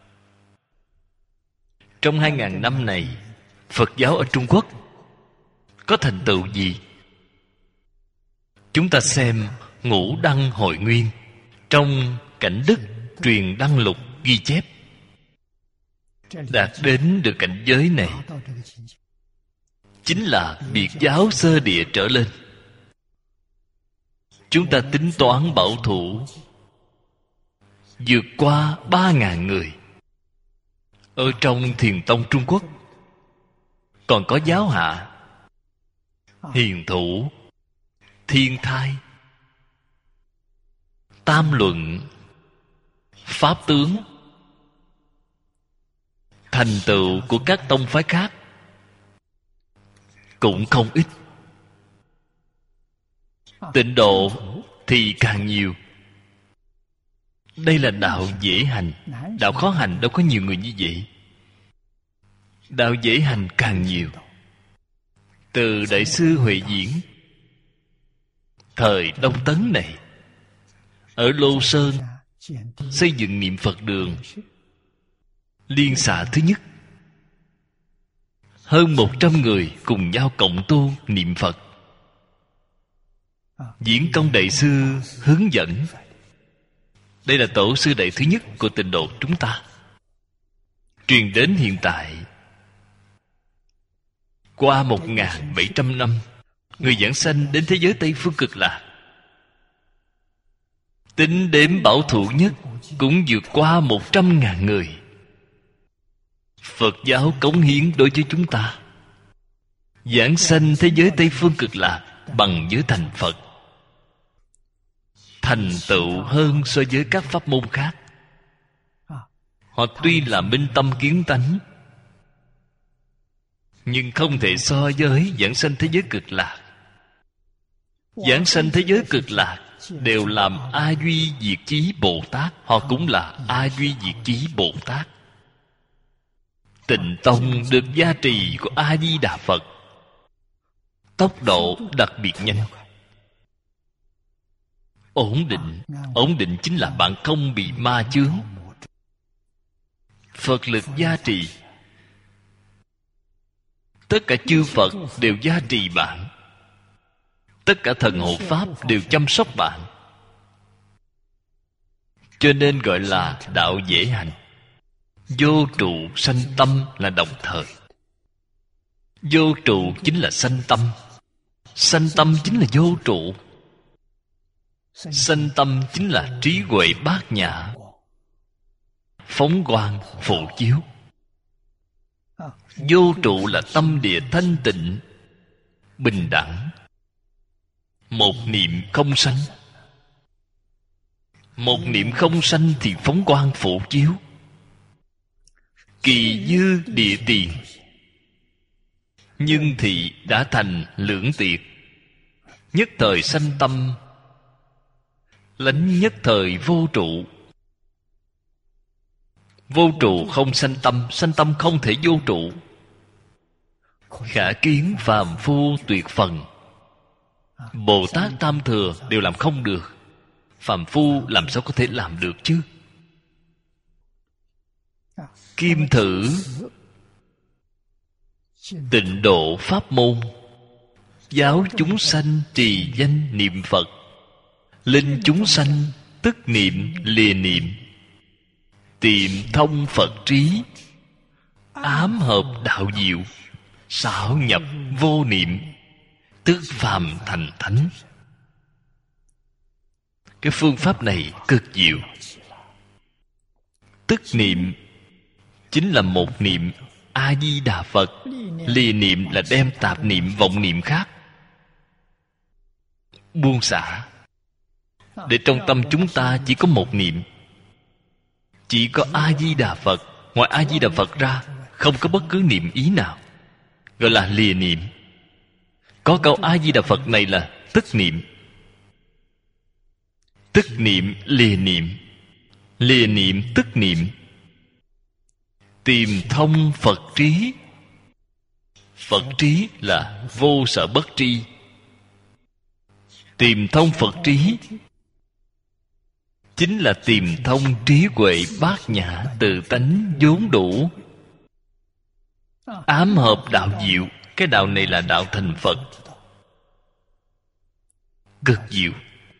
Trong hai ngàn năm này, Phật giáo ở Trung Quốc có thành tựu gì? Chúng ta xem Ngũ Đăng Hội Nguyên trong Cảnh Đức Truyền Đăng Lục ghi chép, đạt đến được cảnh giới này chính là biệt giáo sơ địa trở lên. Chúng ta tính toán bảo thủ, vượt qua ba ngàn người. Ở trong Thiền Tông Trung Quốc còn có giáo hạ, hiền thủ, thiên thai, tam luận, pháp tướng. Thành tựu của các tông phái khác cũng không ít. Tịnh độ thì càng nhiều. Đây là đạo dễ hành. Đạo khó hành đâu có nhiều người như vậy. Đạo dễ hành càng nhiều. Từ Đại sư Huệ Diễn thời Đông Tấn này, ở Lô Sơn xây dựng niệm Phật đường liên xạ thứ nhất. Hơn một trăm người cùng nhau cộng tu niệm Phật. Diễn Công Đại sư hướng dẫn. Đây là tổ sư đại thứ nhất của tịnh độ chúng ta. Truyền đến hiện tại, qua một nghìn bảy trăm năm, người giảng sanh đến thế giới Tây Phương Cực Lạc, tính đếm bảo thủ nhất cũng vượt qua một trăm ngàn người. Phật giáo cống hiến đối với chúng ta, giảng sanh thế giới Tây Phương Cực Lạc bằng giới thành Phật, thành tựu hơn so với các pháp môn khác. Họ tuy là minh tâm kiến tánh, nhưng không thể so với giảng sanh thế giới Cực Lạc. Giảng sanh thế giới Cực Lạc đều làm A Duy Diệt Chí Bồ Tát. Họ cũng là A Duy Diệt Chí Bồ Tát. Tịnh Tông được gia trì của A Di Đà Phật, tốc độ đặc biệt nhanh, ổn định. Ổn định chính là bạn không bị ma chướng. Phật lực gia trì, tất cả chư Phật đều gia trì bạn, tất cả thần hộ pháp đều chăm sóc bạn. Cho nên gọi là đạo dễ hành. Vô trụ sanh tâm là đồng thời. Vô trụ chính là sanh tâm, Sanh tâm chính là vô trụ. Sanh tâm chính là trí huệ bát nhã, phóng quang phổ chiếu. Vô trụ là tâm địa thanh tịnh, bình đẳng, một niệm không sanh. Một niệm không sanh thì phóng quang phổ chiếu, kỳ dư địa tiền, nhưng thì đã thành lưỡng tiệt. Nhất thời sanh tâm, lánh nhất thời vô trụ. Vô trụ không sanh tâm, sanh tâm không thể vô trụ. Khả kiến phàm phu tuyệt phần. Bồ Tát Tam Thừa đều làm không được, phàm phu làm sao có thể làm được chứ? Kim thử tịnh độ pháp môn, giáo chúng sanh trì danh niệm Phật, linh chúng sanh tức niệm lìa niệm, tiệm thông Phật trí, ám hợp đạo diệu, xảo nhập vô niệm, tức phàm thành thánh. Cái phương pháp này cực diệu. Tức niệm chính là một niệm A Di Đà Phật. Lìa niệm là đem tạp niệm vọng niệm khác buông xả, để trong tâm chúng ta chỉ có một niệm, chỉ có A Di Đà Phật. Ngoài A Di Đà Phật ra không có bất cứ niệm ý nào, gọi là lìa niệm. Có câu A Di Đà Phật này là tức niệm. Tức niệm lìa niệm, lìa niệm tức niệm, tìm thông Phật trí. Phật trí là vô sở bất tri. Tìm thông Phật trí chính là tìm thông trí huệ bát nhã tự tánh vốn đủ. Ám hợp đạo diệu, cái đạo này là đạo thành Phật, cực diệu.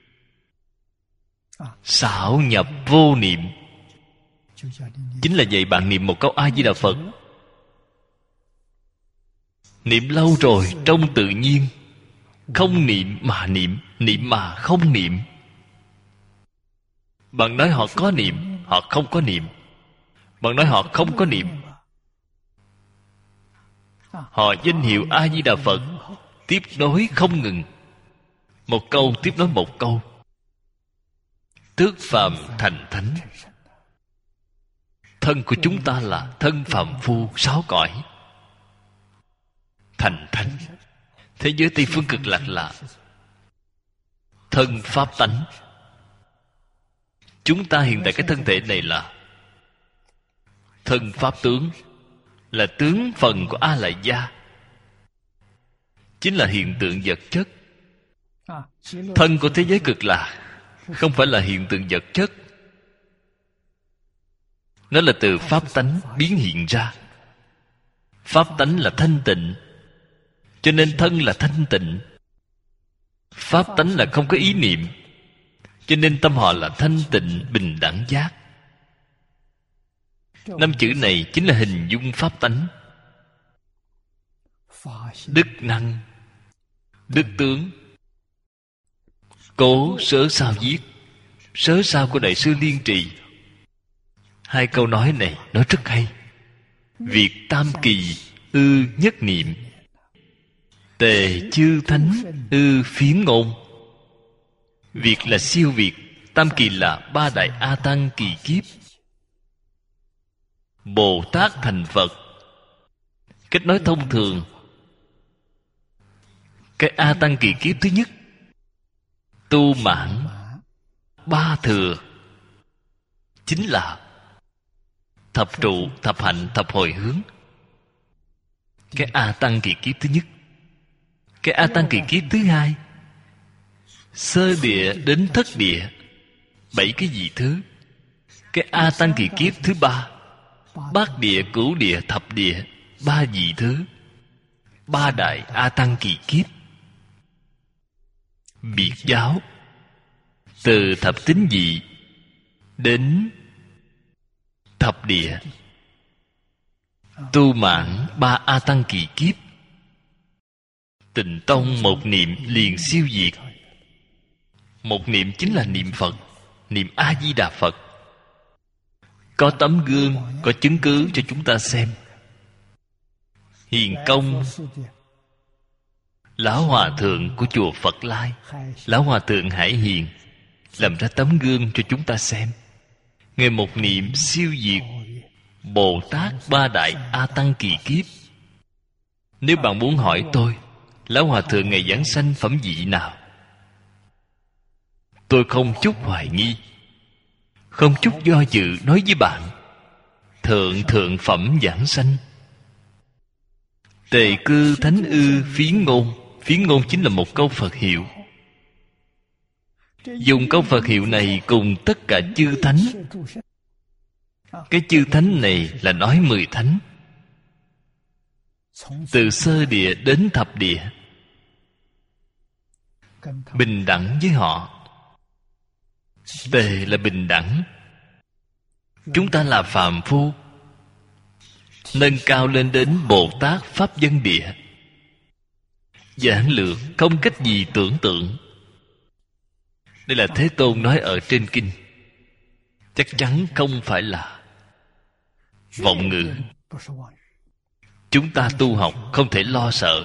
Xảo nhập vô niệm chính là dạy bạn niệm một câu A Di Đà Phật. Niệm lâu rồi trong tự nhiên, không niệm mà niệm, niệm mà không niệm. Bạn nói họ có niệm, họ không có niệm. Bạn nói họ không có niệm, họ danh hiệu A Di Đà Phật tiếp nối không ngừng. Một câu tiếp nối một câu, tước phàm thành thánh. Thân của chúng ta là thân phàm phu sáu cõi, thành thánh. Thế giới Tây Phương Cực Lạc là thân pháp tánh. Chúng ta hiện tại cái thân thể này là thân pháp tướng, là tướng phần của A Lại Gia, chính là hiện tượng vật chất. Thân của thế giới Cực Lạc không phải là hiện tượng vật chất, nó là từ pháp tánh biến hiện ra. Pháp tánh là thanh tịnh, cho nên thân là thanh tịnh. Pháp tánh là không có ý niệm, cho nên tâm họ là thanh tịnh bình đẳng giác. Năm chữ này chính là hình dung pháp tánh. Đức năng, đức tướng. Cố Sớ Sao viết Sớ Sao của Đại sư Liên Trì. Hai câu nói này nói rất hay. Việc tam kỳ ư nhất niệm, tề chư thánh ư phiến ngôn. Việc là siêu việt, tam kỳ là ba đại A Tăng kỳ kiếp. Bồ Tát thành Phật. Cách nói thông thường, cái A Tăng kỳ kiếp thứ nhất tu mãn ba thừa, chính là thập trụ, thập hạnh, thập hồi hướng. Cái A Tăng kỳ kiếp thứ nhất. Cái A Tăng kỳ kiếp thứ hai, sơ địa đến thất địa, bảy cái gì thứ. Cái A Tăng kỳ kiếp thứ ba, bát địa, cửu địa, thập địa, ba vị thứ. Ba đại A Tăng kỳ kiếp. Biệt giáo từ thập tín vị đến thập địa, tu mãn ba A Tăng kỳ kiếp. Tịnh tông một niệm liền siêu diệt. Một niệm chính là niệm Phật, niệm A-di-đà Phật. Có tấm gương, có chứng cứ cho chúng ta xem. Hiền công Lão Hòa Thượng của chùa Phật Lai, Lão Hòa Thượng Hải Hiền, làm ra tấm gương cho chúng ta xem. Ngài một niệm siêu diệt Bồ Tát Ba Đại A Tăng Kỳ Kiếp. Nếu bạn muốn hỏi tôi, Lão Hòa Thượng Ngài giảng sanh phẩm vị nào, tôi không chút hoài nghi, không chút do dự nói với bạn: Thượng thượng phẩm giảng sanh. Tề cư thánh ư phiến ngôn. Phiến ngôn chính là một câu Phật hiệu. Dùng câu Phật hiệu này cùng tất cả chư thánh. Cái chư thánh này là nói mười thánh, từ sơ địa đến thập địa, bình đẳng với họ. Tề là bình đẳng, chúng ta là phàm phu, nâng cao lên đến Bồ Tát Pháp Dân Địa. Giản lược không cách gì tưởng tượng. Đây là Thế Tôn nói ở trên kinh, chắc chắn không phải là vọng ngữ. Chúng ta tu học không thể lo sợ,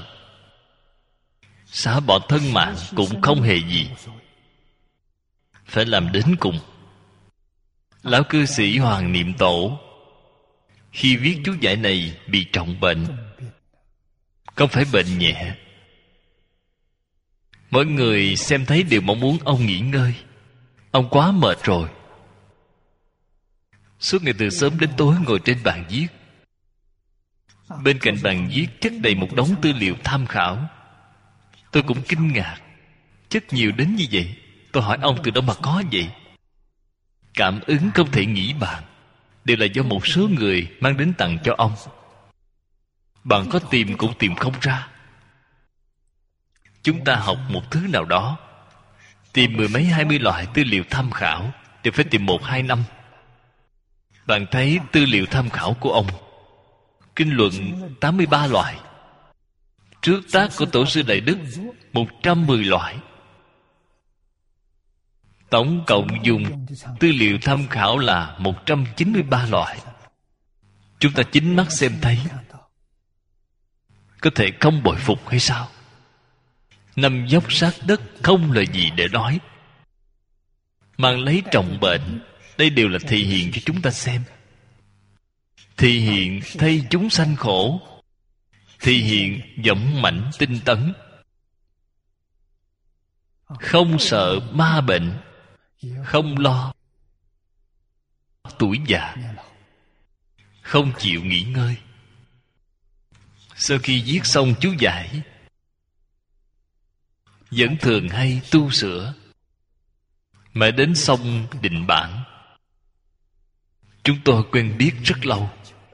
xả bỏ thân mạng cũng không hề gì, phải làm đến cùng. Lão cư sĩ Hoàng Niệm Tổ khi viết chú giải này bị trọng bệnh, không phải bệnh nhẹ. Mọi người xem thấy đều mong muốn ông nghỉ ngơi. Ông quá mệt rồi, suốt ngày từ sớm đến tối ngồi trên bàn viết. Bên cạnh bàn viết chất đầy một đống tư liệu tham khảo. Tôi cũng kinh ngạc, chất nhiều đến như vậy. Tôi hỏi ông từ đâu mà có vậy? Cảm ứng không thể nghĩ bàn, đều là do một số người mang đến tặng cho ông. Bạn có tìm cũng tìm không ra. Chúng ta học một thứ nào đó, tìm mười mấy hai mươi loại tư liệu tham khảo, đều phải tìm một hai năm. Bạn thấy tư liệu tham khảo của ông, kinh luận tám mươi ba loại, trước tác của Tổ sư Đại Đức một trăm mười loại. Tổng cộng dùng tư liệu tham khảo là một trăm chín mươi ba loại. Chúng ta chính mắt xem thấy, có thể không bội phục hay sao? Năm dốc sát đất không lời gì để nói, mang lấy trọng bệnh. Đây đều là thị hiện cho chúng ta xem. Thị hiện thay chúng sanh khổ, thị hiện dũng mãnh tinh tấn, không sợ ma bệnh, không lo tuổi già, không chịu nghỉ ngơi. Sau khi viết xong chú giải, vẫn thường hay tu sửa, mà đến xong định bản. Chúng tôi quen biết rất lâu.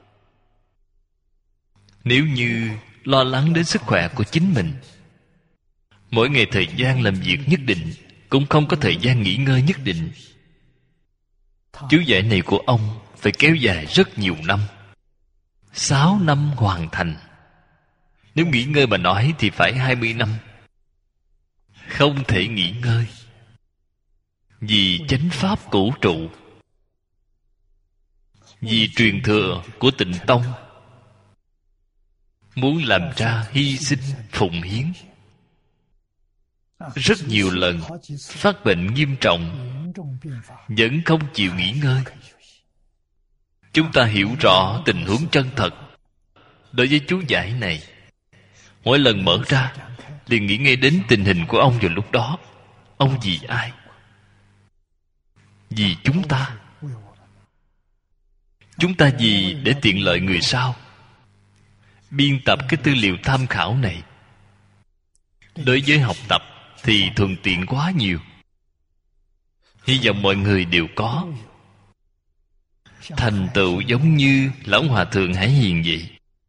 Nếu như lo lắng đến sức khỏe của chính mình, mỗi ngày thời gian làm việc nhất định, cũng không có thời gian nghỉ ngơi nhất định. Chú giải này của ông phải kéo dài rất nhiều năm, sáu năm hoàn thành. Nếu nghỉ ngơi mà nói thì phải hai mươi năm. Không thể nghỉ ngơi, vì chánh pháp cửu trụ, vì truyền thừa của Tịnh Tông, muốn làm ra hy sinh phụng hiến. Rất nhiều lần phát bệnh nghiêm trọng, vẫn không chịu nghỉ ngơi. Chúng ta hiểu rõ tình huống chân thật. Đối với chú giải này, mỗi lần mở ra liền nghĩ ngay đến tình hình của ông vào lúc đó. Ông vì ai? Vì chúng ta. Chúng ta vì để tiện lợi người sau biên tập cái tư liệu tham khảo này. Đối với học tập thì thuận tiện quá nhiều. Hy vọng mọi người đều có thành tựu giống như Lão Hòa Thượng Hải Hiền vậy.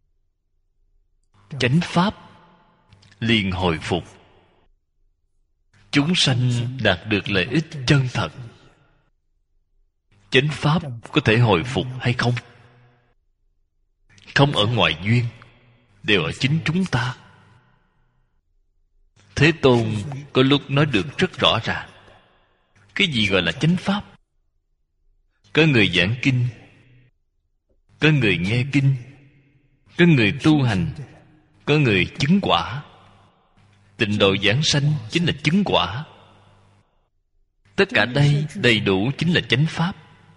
Chánh pháp liền hồi phục, chúng sanh đạt được lợi ích chân thật. Chánh pháp có thể hồi phục hay không? Không ở ngoài duyên, đều ở chính chúng ta. Thế Tôn có lúc nói được rất rõ ràng. Cái gì gọi là chánh pháp? Có người giảng kinh, có người nghe kinh, có người tu hành, có người chứng quả. Tịnh độ giảng sanh chính là chứng quả. Tất cả đây đầy đủ chính là chánh pháp.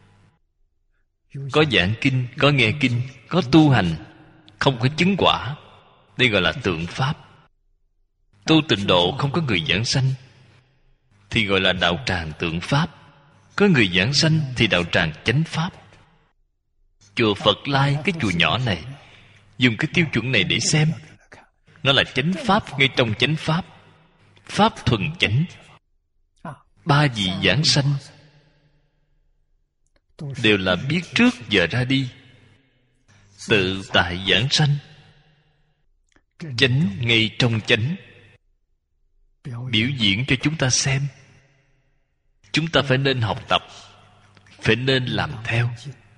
Có giảng kinh, có nghe kinh, có tu hành, không có chứng quả, đây gọi là tượng pháp. Tu tịnh độ không có người giảng sanh thì gọi là đạo tràng tượng pháp. Có người giảng sanh thì đạo tràng chánh pháp. Chùa Phật Lai, cái chùa nhỏ này, dùng cái tiêu chuẩn này để xem, nó là chánh pháp ngay trong chánh pháp. Pháp thuần chánh. Ba vị giảng sanh đều là biết trước giờ ra đi, tự tại giảng sanh, chánh ngay trong chánh, biểu diễn cho chúng ta xem. Chúng ta phải nên học tập, phải nên làm theo.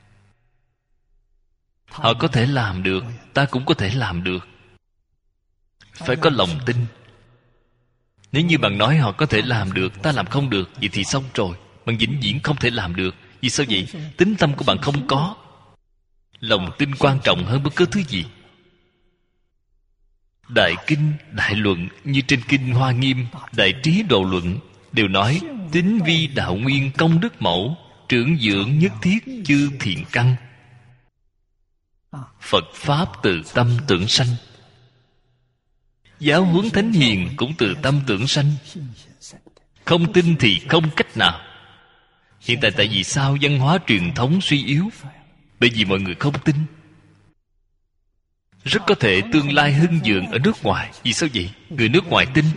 Họ có thể làm được, ta cũng có thể làm được. Phải có lòng tin. Nếu như bạn nói họ có thể làm được, ta làm không được, vậy thì xong rồi. Bạn vĩnh viễn không thể làm được. Vì sao vậy? Tín tâm của bạn không có. Lòng tin quan trọng hơn bất cứ thứ gì. Đại kinh, đại luận như trên kinh Hoa Nghiêm, Đại Trí Độ Luận đều nói tín vi đạo nguyên công đức mẫu, trưởng dưỡng nhất thiết chư thiện căn. Phật Pháp từ tâm tưởng sanh. Giáo huấn thánh hiền cũng từ tâm tưởng sanh. Không tin thì không cách nào. Hiện tại tại vì sao văn hóa truyền thống suy yếu? Bởi vì mọi người không tin. Rất có thể tương lai hưng vượng ở nước ngoài. Vì sao vậy? Người nước ngoài tin.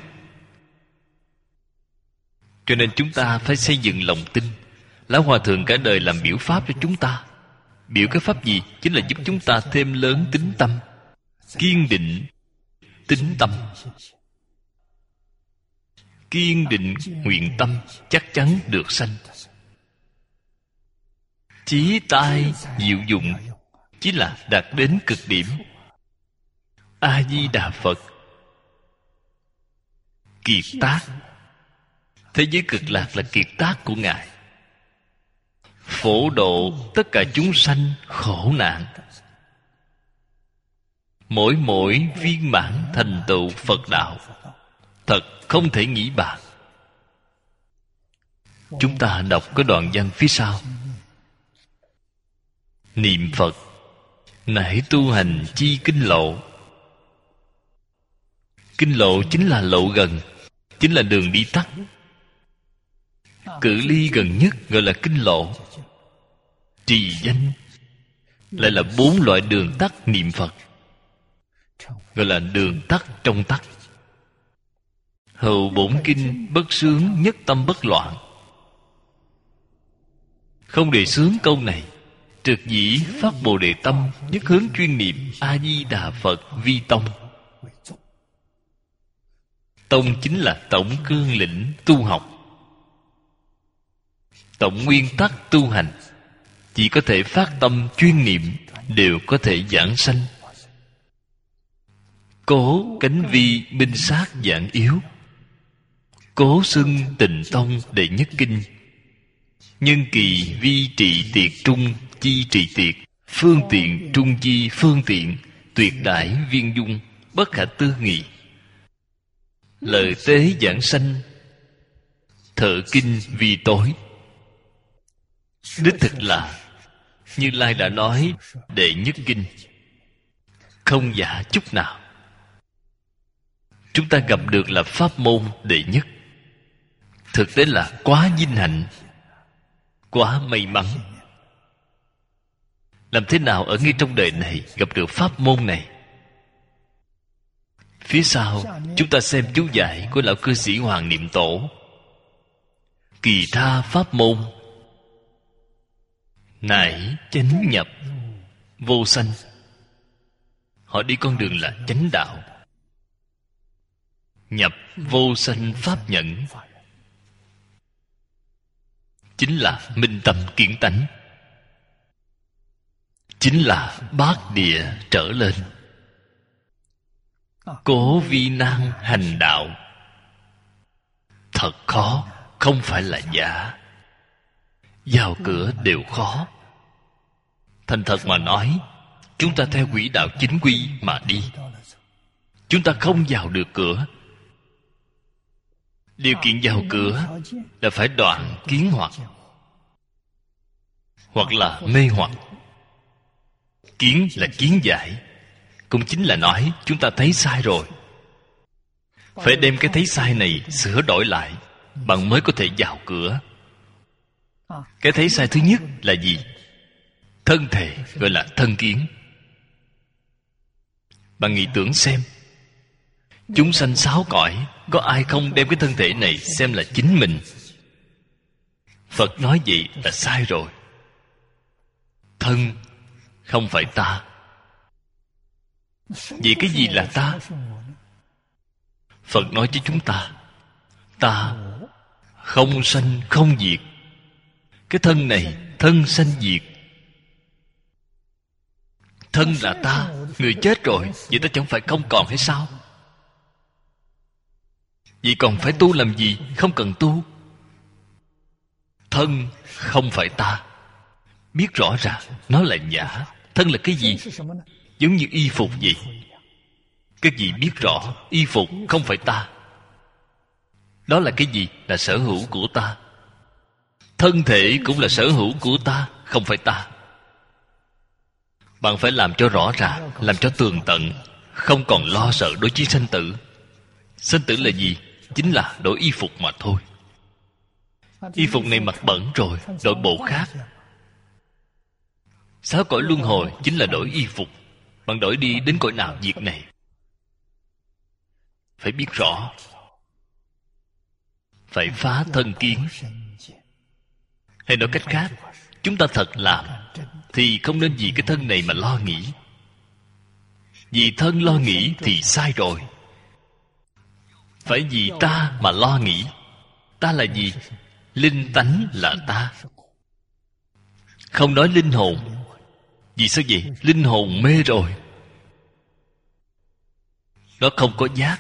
Cho nên chúng ta phải xây dựng lòng tin. Lão Hòa Thượng cả đời làm biểu pháp cho chúng ta. Biểu cái pháp gì? Chính là giúp chúng ta thêm lớn tín tâm, kiên định tín tâm, kiên định nguyện tâm, chắc chắn được sanh. Chí tai diệu dụng chỉ là đạt đến cực điểm. A Di Đà Phật kiệt tác. Thế giới cực lạc là kiệt tác của Ngài. Phổ độ tất cả chúng sanh khổ nạn. Mỗi mỗi viên mãn thành tựu Phật đạo, thật không thể nghĩ bàn. Chúng ta đọc cái đoạn văn phía sau. Niệm Phật nải tu hành chi kinh lộ. Kinh lộ chính là lộ gần, chính là đường đi tắt. Cự ly gần nhất gọi là kinh lộ. Trì danh lại là bốn loại đường tắt niệm Phật, gọi là đường tắt trong tắt. Hậu bổn kinh bất xướng nhất tâm bất loạn. Không đề xướng câu này. Trực dĩ phát Bồ Đề tâm, nhất hướng chuyên niệm A Di Đà Phật vi tông. Tông chính là tổng cương lĩnh tu học, tổng nguyên tắc tu hành. Chỉ có thể phát tâm chuyên niệm đều có thể giảng sanh. Cố cánh vi minh sát giảng yếu. Cố xưng Tịnh tông đệ nhất kinh. Nhân kỳ vi trị tiệt trung chi trị tiệt. Phương tiện trung chi phương tiện. Tuyệt đại viên dung bất khả tư nghị. Lời tế giảng sanh. Thợ kinh vi tối. Đích thực là Như Lai đã nói đệ nhất kinh, không giả chút nào. Chúng ta gặp được là pháp môn đệ nhất. Thực tế là quá vinh hạnh, quá may mắn. Làm thế nào ở ngay trong đời này gặp được pháp môn này? Phía sau chúng ta xem chú giải của lão cư sĩ Hoàng Niệm Tổ. Kỳ tha pháp môn nải chánh nhập vô sanh. Họ đi con đường là chánh đạo. Nhập vô sanh pháp nhẫn, chính là minh tâm kiến tánh, chính là bát địa trở lên. Cố vi nan hành đạo, thật khó, không phải là giả. Vào cửa đều khó. Thành thật mà nói, chúng ta theo quỹ đạo chính quy mà đi, chúng ta không vào được cửa. Điều kiện vào cửa là phải đoạn kiến hoặc, hoặc là mê hoặc. Kiến là kiến giải, cũng chính là nói chúng ta thấy sai rồi, phải đem cái thấy sai này sửa đổi lại, bạn mới có thể vào cửa. Cái thấy sai thứ nhất là gì? Thân thể gọi là thân kiến. Bạn nghĩ tưởng xem, chúng sanh sáu cõi, có ai không đem cái thân thể này xem là chính mình? Phật nói vậy là sai rồi. Thân không phải ta. Vậy cái gì là ta? Phật nói cho chúng ta, ta không sanh không diệt. Cái thân này thân sanh diệt. Thân là ta, người chết rồi, vậy ta chẳng phải không còn hay sao? Vậy còn phải tu làm gì? Không cần tu. Thân không phải ta. Biết rõ ràng nó là giả. Thân là cái gì? Giống như y phục vậy. Cái gì biết rõ y phục không phải ta, đó là cái gì? Là sở hữu của ta. Thân thể cũng là sở hữu của ta, không phải ta. Bạn phải làm cho rõ ràng, làm cho tường tận, không còn lo sợ đối với sanh tử. Sanh tử là gì? Chính là đổi y phục mà thôi. Y phục này mặc bẩn rồi, đổi bộ khác. Sáu cõi luân hồi chính là đổi y phục. Bạn đổi đi đến cõi nào việc này? Phải biết rõ, phải phá thân kiến. Hay nói cách khác, chúng ta thật làm thì không nên vì cái thân này mà lo nghĩ. Vì thân lo nghĩ thì sai rồi. Phải vì ta mà lo nghĩ. Ta là gì? Linh tánh là ta, không nói linh hồn. Vì sao vậy? Linh hồn mê rồi, nó không có giác.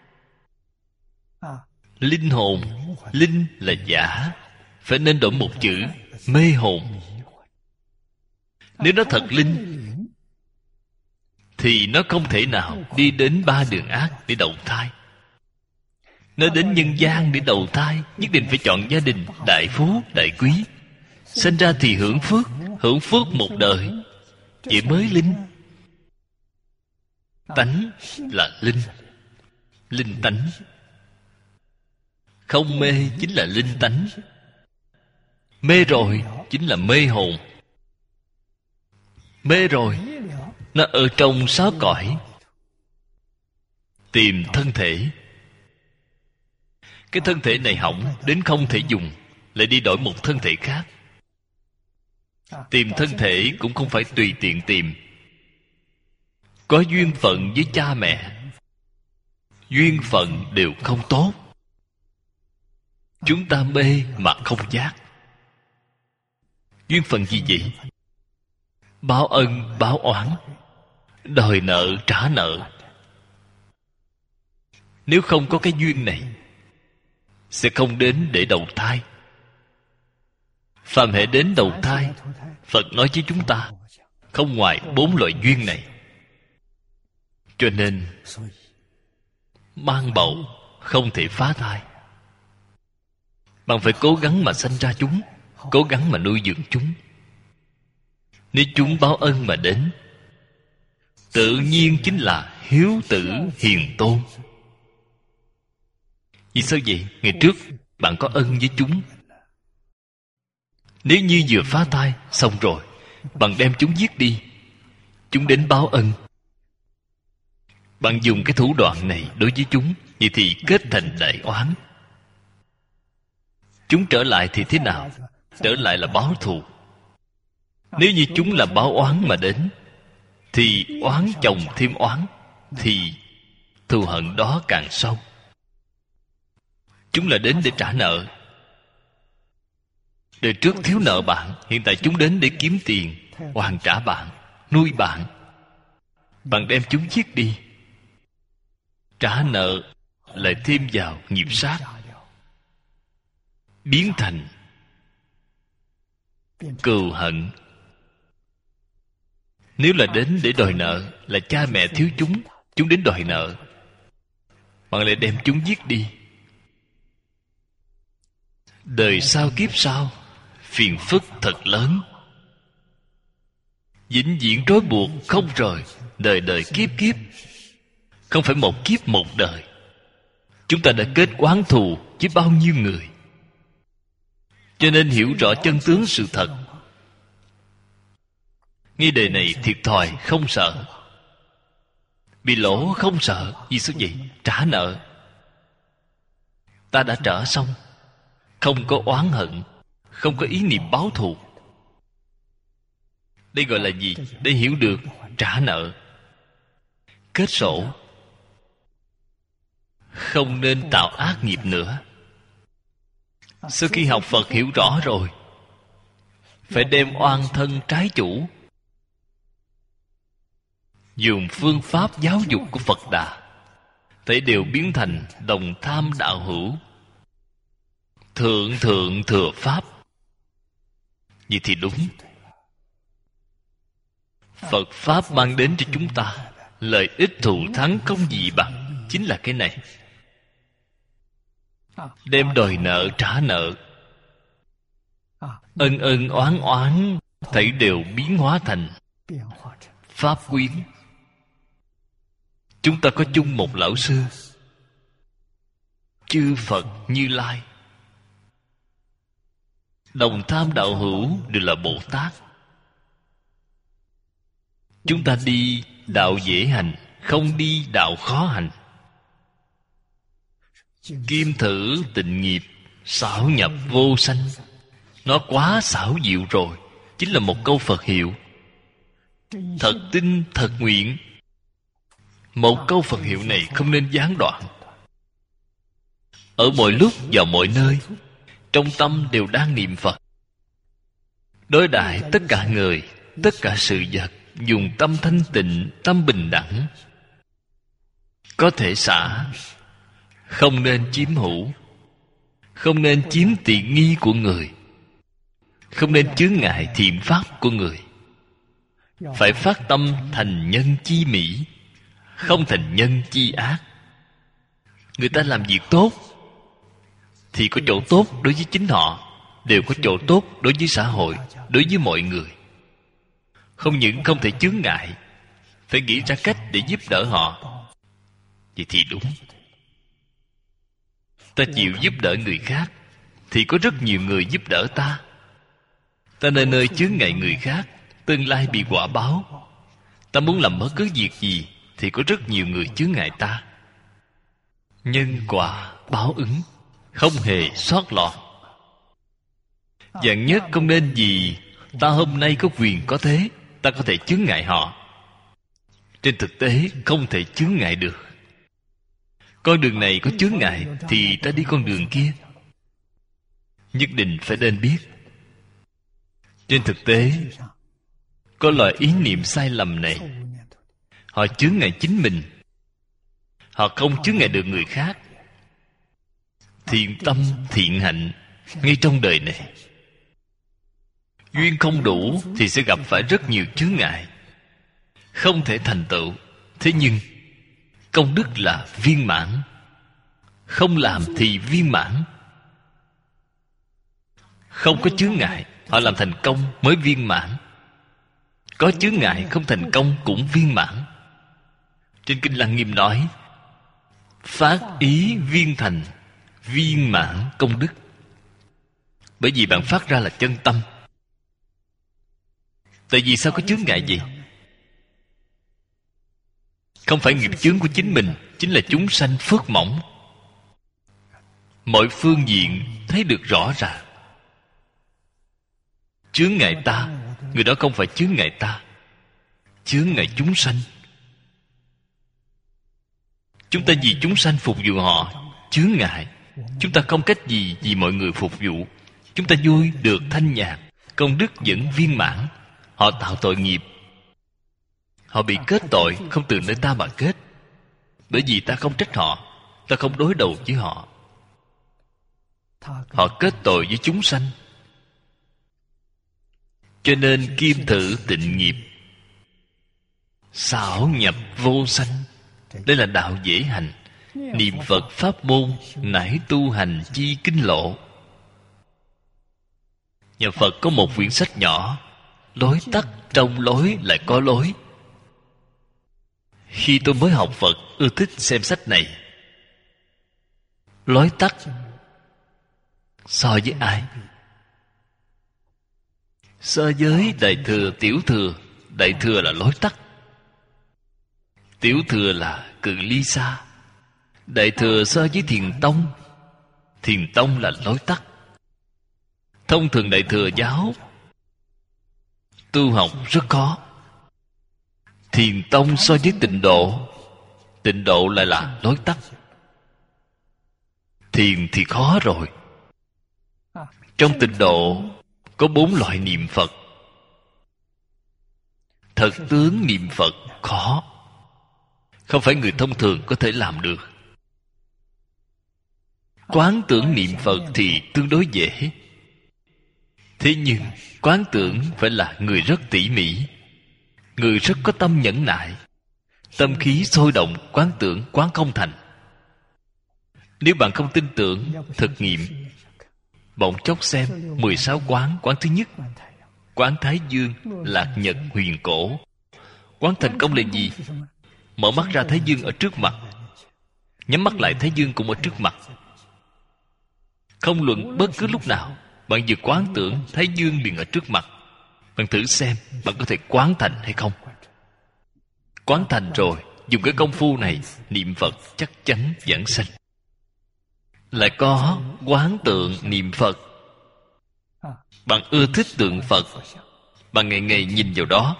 Linh hồn, linh là giả, phải nên đổi một chữ mê hồn. Nếu nó thật linh thì nó không thể nào đi đến ba đường ác để đầu thai. Nó đến nhân gian để đầu thai, nhất định phải chọn gia đình đại phú đại quý. Sinh ra thì hưởng phước, hưởng phước một đời, vậy mới linh. Tánh là linh, linh tánh. Không mê chính là linh tánh. Mê rồi chính là mê hồn. Mê rồi, nó ở trong sáu cõi tìm thân thể. Cái thân thể này hỏng đến không thể dùng, lại đi đổi một thân thể khác. Tìm thân thể cũng không phải tùy tiện tìm. Có duyên phận với cha mẹ, duyên phận đều không tốt. Chúng ta mê mà không giác. Duyên phận gì vậy? Báo ân báo oán, đòi nợ trả nợ. Nếu không có cái duyên này, sẽ không đến để đầu thai. Phàm hệ đến đầu thai, Phật nói với chúng ta không ngoài bốn loại duyên này. Cho nên mang bầu không thể phá thai. Bạn phải cố gắng mà sanh ra chúng, cố gắng mà nuôi dưỡng chúng. Nếu chúng báo ân mà đến, tự nhiên chính là hiếu tử hiền tôn. Vì sao vậy? Ngày trước bạn có ân với chúng. Nếu như vừa phá thai xong rồi, bạn đem chúng giết đi, chúng đến báo ân. Bạn dùng cái thủ đoạn này đối với chúng, vậy thì kết thành đại oán. Chúng trở lại thì thế nào? Trở lại là báo thù. Nếu như chúng là báo oán mà đến, thì oán chồng thêm oán, thì thù hận đó càng sâu. Chúng là đến để trả nợ. Đời trước thiếu nợ bạn, hiện tại chúng đến để kiếm tiền, hoàn trả bạn, nuôi bạn. Bạn đem chúng giết đi, trả nợ lại thêm vào nghiệp sát. biến thành cừu hận. Nếu là đến để đòi nợ, là cha mẹ thiếu chúng, chúng đến đòi nợ, bạn lại đem chúng giết đi, đời sau kiếp sau phiền phức thật lớn, vĩnh viễn trói buộc không rời, đời đời kiếp kiếp. Không phải một kiếp một đời. Chúng ta đã kết oán thù với bao nhiêu người. Cho nên hiểu rõ chân tướng sự thật. Ngay đời này thiệt thòi không sợ, bị lỗ không sợ. Vì sao vậy? Trả nợ. Ta đã trả xong, không có oán hận, không có ý niệm báo thù. Đây gọi là gì? Để hiểu được trả nợ, kết sổ. Không nên tạo ác nghiệp nữa. Sau khi học Phật hiểu rõ rồi, phải đem oan thân trái chủ, dùng phương pháp giáo dục của Phật Đà, thấy đều biến thành đồng tham đạo hữu, thượng thượng thừa pháp. Vậy thì đúng. Phật Pháp mang đến cho chúng ta lợi ích thù thắng không gì bằng, chính là cái này. Đem đòi nợ trả nợ, ân ân oán oán, thảy đều biến hóa thành pháp quyến. Chúng ta có chung một lão sư, chư Phật Như Lai. Đồng tham đạo hữu đều là Bồ Tát. Chúng ta đi đạo dễ hành, không đi đạo khó hành. Kim thử tịnh nghiệp, xảo nhập vô sanh. Nó quá xảo diệu rồi. Chính là một câu Phật hiệu. Thật tin, thật nguyện. Một câu Phật hiệu này không nên gián đoạn. Ở mọi lúc và mọi nơi, trong tâm đều đang niệm Phật. Đối đãi tất cả người, tất cả sự vật, dùng tâm thanh tịnh, tâm bình đẳng. Có thể xả, không nên chiếm hữu, không nên chiếm tiện nghi của người, không nên chướng ngại thiện pháp của người. Phải phát tâm thành nhân chi mỹ, không thành nhân chi ác. Người ta làm việc tốt thì có chỗ tốt đối với chính họ, đều có chỗ tốt đối với xã hội, đối với mọi người. Không những không thể chướng ngại, phải nghĩ ra cách để giúp đỡ họ. Vậy thì đúng. Ta chịu giúp đỡ người khác thì có rất nhiều người giúp đỡ ta. Ta nơi nơi chướng ngại người khác, tương lai bị quả báo. Ta muốn làm bất cứ việc gì thì có rất nhiều người chướng ngại ta. Nhân quả báo ứng, không hề sót lọt. Dạng nhất không nên vì ta hôm nay có quyền có thế, ta có thể chướng ngại họ. Trên thực tế không thể chướng ngại được. Con đường này có chướng ngại thì ta đi con đường kia. Nhất định phải nên biết. Trên thực tế có loại ý niệm sai lầm này, họ chướng ngại chính mình, họ không chướng ngại được người khác. Thiện tâm thiện hạnh ngay trong đời này, duyên không đủ thì sẽ gặp phải rất nhiều chướng ngại, không thể thành tựu. Thế nhưng công đức là viên mãn, không làm thì viên mãn. Không có chướng ngại, họ làm thành công mới viên mãn. Có chướng ngại không thành công cũng viên mãn. Trên Kinh Lăng Nghiêm nói, phát ý viên thành, viên mãn công đức. Bởi vì bạn phát ra là chân tâm. Tại vì sao có chướng ngại gì? Không phải nghiệp chướng của chính mình, chính là chúng sanh phước mỏng. Mọi phương diện thấy được rõ ràng. Chướng ngại ta, người đó không phải chướng ngại ta, chướng ngại chúng sanh. Chúng ta vì chúng sanh phục vụ họ, chướng ngại. Chúng ta không cách gì vì mọi người phục vụ. Chúng ta vui được thanh nhàn, công đức vẫn viên mãn. Họ tạo tội nghiệp, họ bị kết tội không từ nơi ta mà kết. Bởi vì ta không trách họ, ta không đối đầu với họ. họ kết tội với chúng sanh. Cho nên kim thử tịnh nghiệp, xảo nhập vô sanh. Đây là đạo dễ hành. Niệm Phật pháp môn nải tu hành chi kinh lộ. Nhà Phật có một quyển sách nhỏ, lối tắt trong lối lại có lối. Khi tôi mới học Phật, ưa thích xem sách này. Lối tắt so với ai? So với Đại Thừa, Tiểu Thừa. Đại Thừa là lối tắt, Tiểu Thừa là cự ly xa. Đại Thừa so với Thiền Tông, Thiền Tông là lối tắt. Thông thường Đại Thừa giáo tu học rất khó. Thiền Tông so với Tịnh Độ, Tịnh Độ lại là lối tắt. Thiền thì khó rồi. Trong Tịnh Độ có bốn loại niệm Phật. Thật tướng niệm Phật khó, không phải người thông thường có thể làm được. Quán tưởng niệm Phật thì tương đối dễ. Thế nhưng quán tưởng phải là người rất tỉ mỉ, người rất có tâm nhẫn nại. Tâm khí sôi động, quán tưởng quán không thành. Nếu bạn không tin tưởng, thực nghiệm, bỗng chốc xem mười sáu quán. Quán thứ nhất, quán Thái Dương, Lạc Nhật, Huyền Cổ. Quán thành công là gì? Mở mắt ra Thái Dương ở trước mặt, nhắm mắt lại Thái Dương cũng ở trước mặt. Không luận bất cứ lúc nào, bạn vừa quán tưởng Thái Dương liền ở trước mặt. Bạn thử xem bạn có thể quán thành hay không. Quán thành rồi, dùng cái công phu này, niệm Phật chắc chắn giảng sanh. Lại có quán tượng niệm Phật. Bạn ưa thích tượng Phật, bạn ngày ngày nhìn vào đó.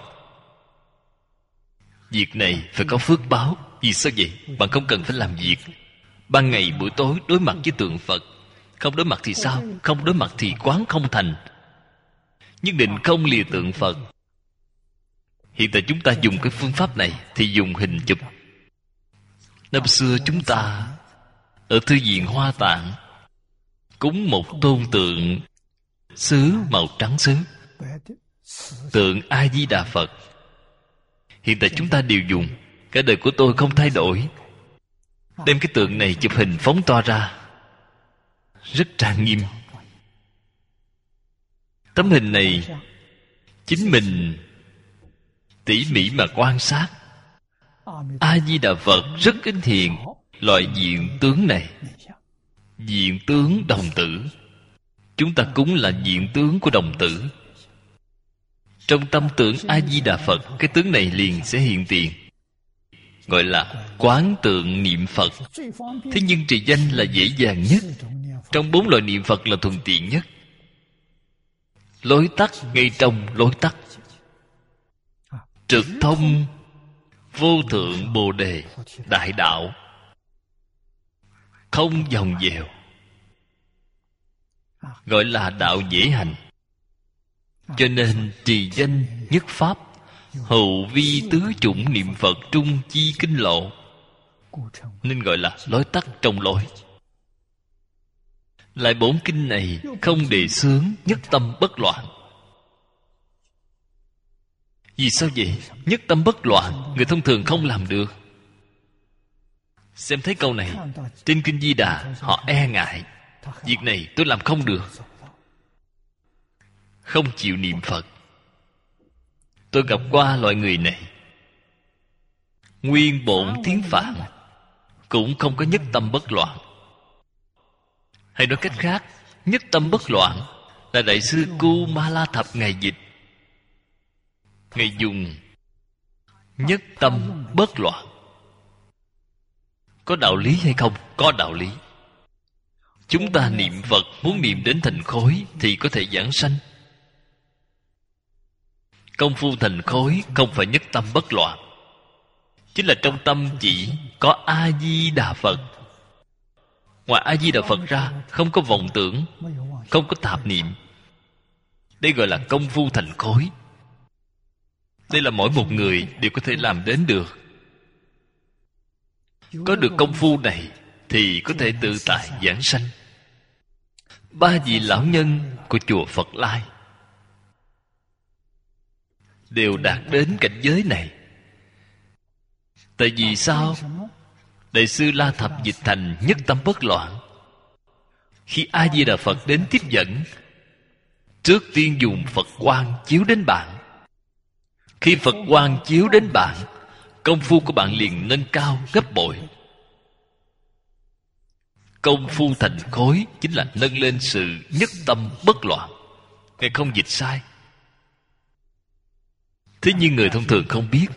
Việc này phải có phước báo. Vì sao vậy? Bạn không cần phải làm việc. Ban ngày buổi tối đối mặt với tượng Phật. Không đối mặt thì sao? Không đối mặt thì quán không thành. Nhất định không lìa tượng Phật. Hiện tại chúng ta dùng cái phương pháp này thì dùng hình chụp. Năm xưa chúng ta ở Thư viện Hoa Tạng cúng một tôn tượng sứ màu trắng sứ, tượng A Di Đà Phật. Hiện tại chúng ta đều dùng. Cả đời của tôi không thay đổi. Đem cái tượng này chụp hình phóng to ra, rất trang nghiêm. Tấm hình này chính mình tỉ mỉ mà quan sát. A Di Đà Phật rất ít hiện loại diện tướng này. Diện tướng đồng tử. Chúng ta cúng là diện tướng của đồng tử. Trong tâm tưởng A Di Đà Phật, cái tướng này liền sẽ hiện tiền, gọi là quán tượng niệm Phật. Thế nhưng trì danh là dễ dàng nhất. Trong bốn loại niệm Phật là thuận tiện nhất. Lối tắt ngay trong lối tắt, trực thông vô thượng Bồ Đề đại đạo, không vòng vèo, gọi là đạo dễ hành. Cho nên trì danh nhất pháp, hầu vi tứ chủng niệm Phật trung chi kinh lộ, nên gọi là lối tắt trong lối. Lại bốn kinh này không đề xướng nhất tâm bất loạn. Vì sao vậy? Nhất tâm bất loạn người thông thường không làm được. Xem thấy câu này trên Kinh Di Đà, họ e ngại. Việc này tôi làm không được, không chịu niệm Phật. Tôi gặp qua loại người này, nguyên bổn tiếng Phạn cũng không có nhất tâm bất loạn. Hay nói cách khác, nhất tâm bất loạn là Đại sư Cu Ma La Thập Ngài dịch. Ngài dùng nhất tâm bất loạn. Có đạo lý hay không? Có đạo lý. Chúng ta niệm Phật muốn niệm đến thành khối thì có thể giảng sanh. Công phu thành khối không phải nhất tâm bất loạn, chính là trong tâm chỉ có A Di Đà Phật. Ngoài A Di Đà Phật ra không có vọng tưởng, không có tạp niệm. Đây gọi là công phu thành khối. Đây là mỗi một người đều có thể làm đến được. Có được công phu này thì có thể tự tại giảng sanh. ba vị lão nhân của chùa Phật Lai đều đạt đến cảnh giới này. Tại vì sao? Đại sư La Thập dịch thành nhất tâm bất loạn. Khi A Di Đà Phật đến tiếp dẫn, trước tiên dùng Phật quang chiếu đến bạn. Khi Phật quang chiếu đến bạn, công phu của bạn liền nâng cao gấp bội. Công phu thành khối chính là nâng lên sự nhất tâm bất loạn. Ngài không dịch sai. Thế nhưng người thông thường không biết,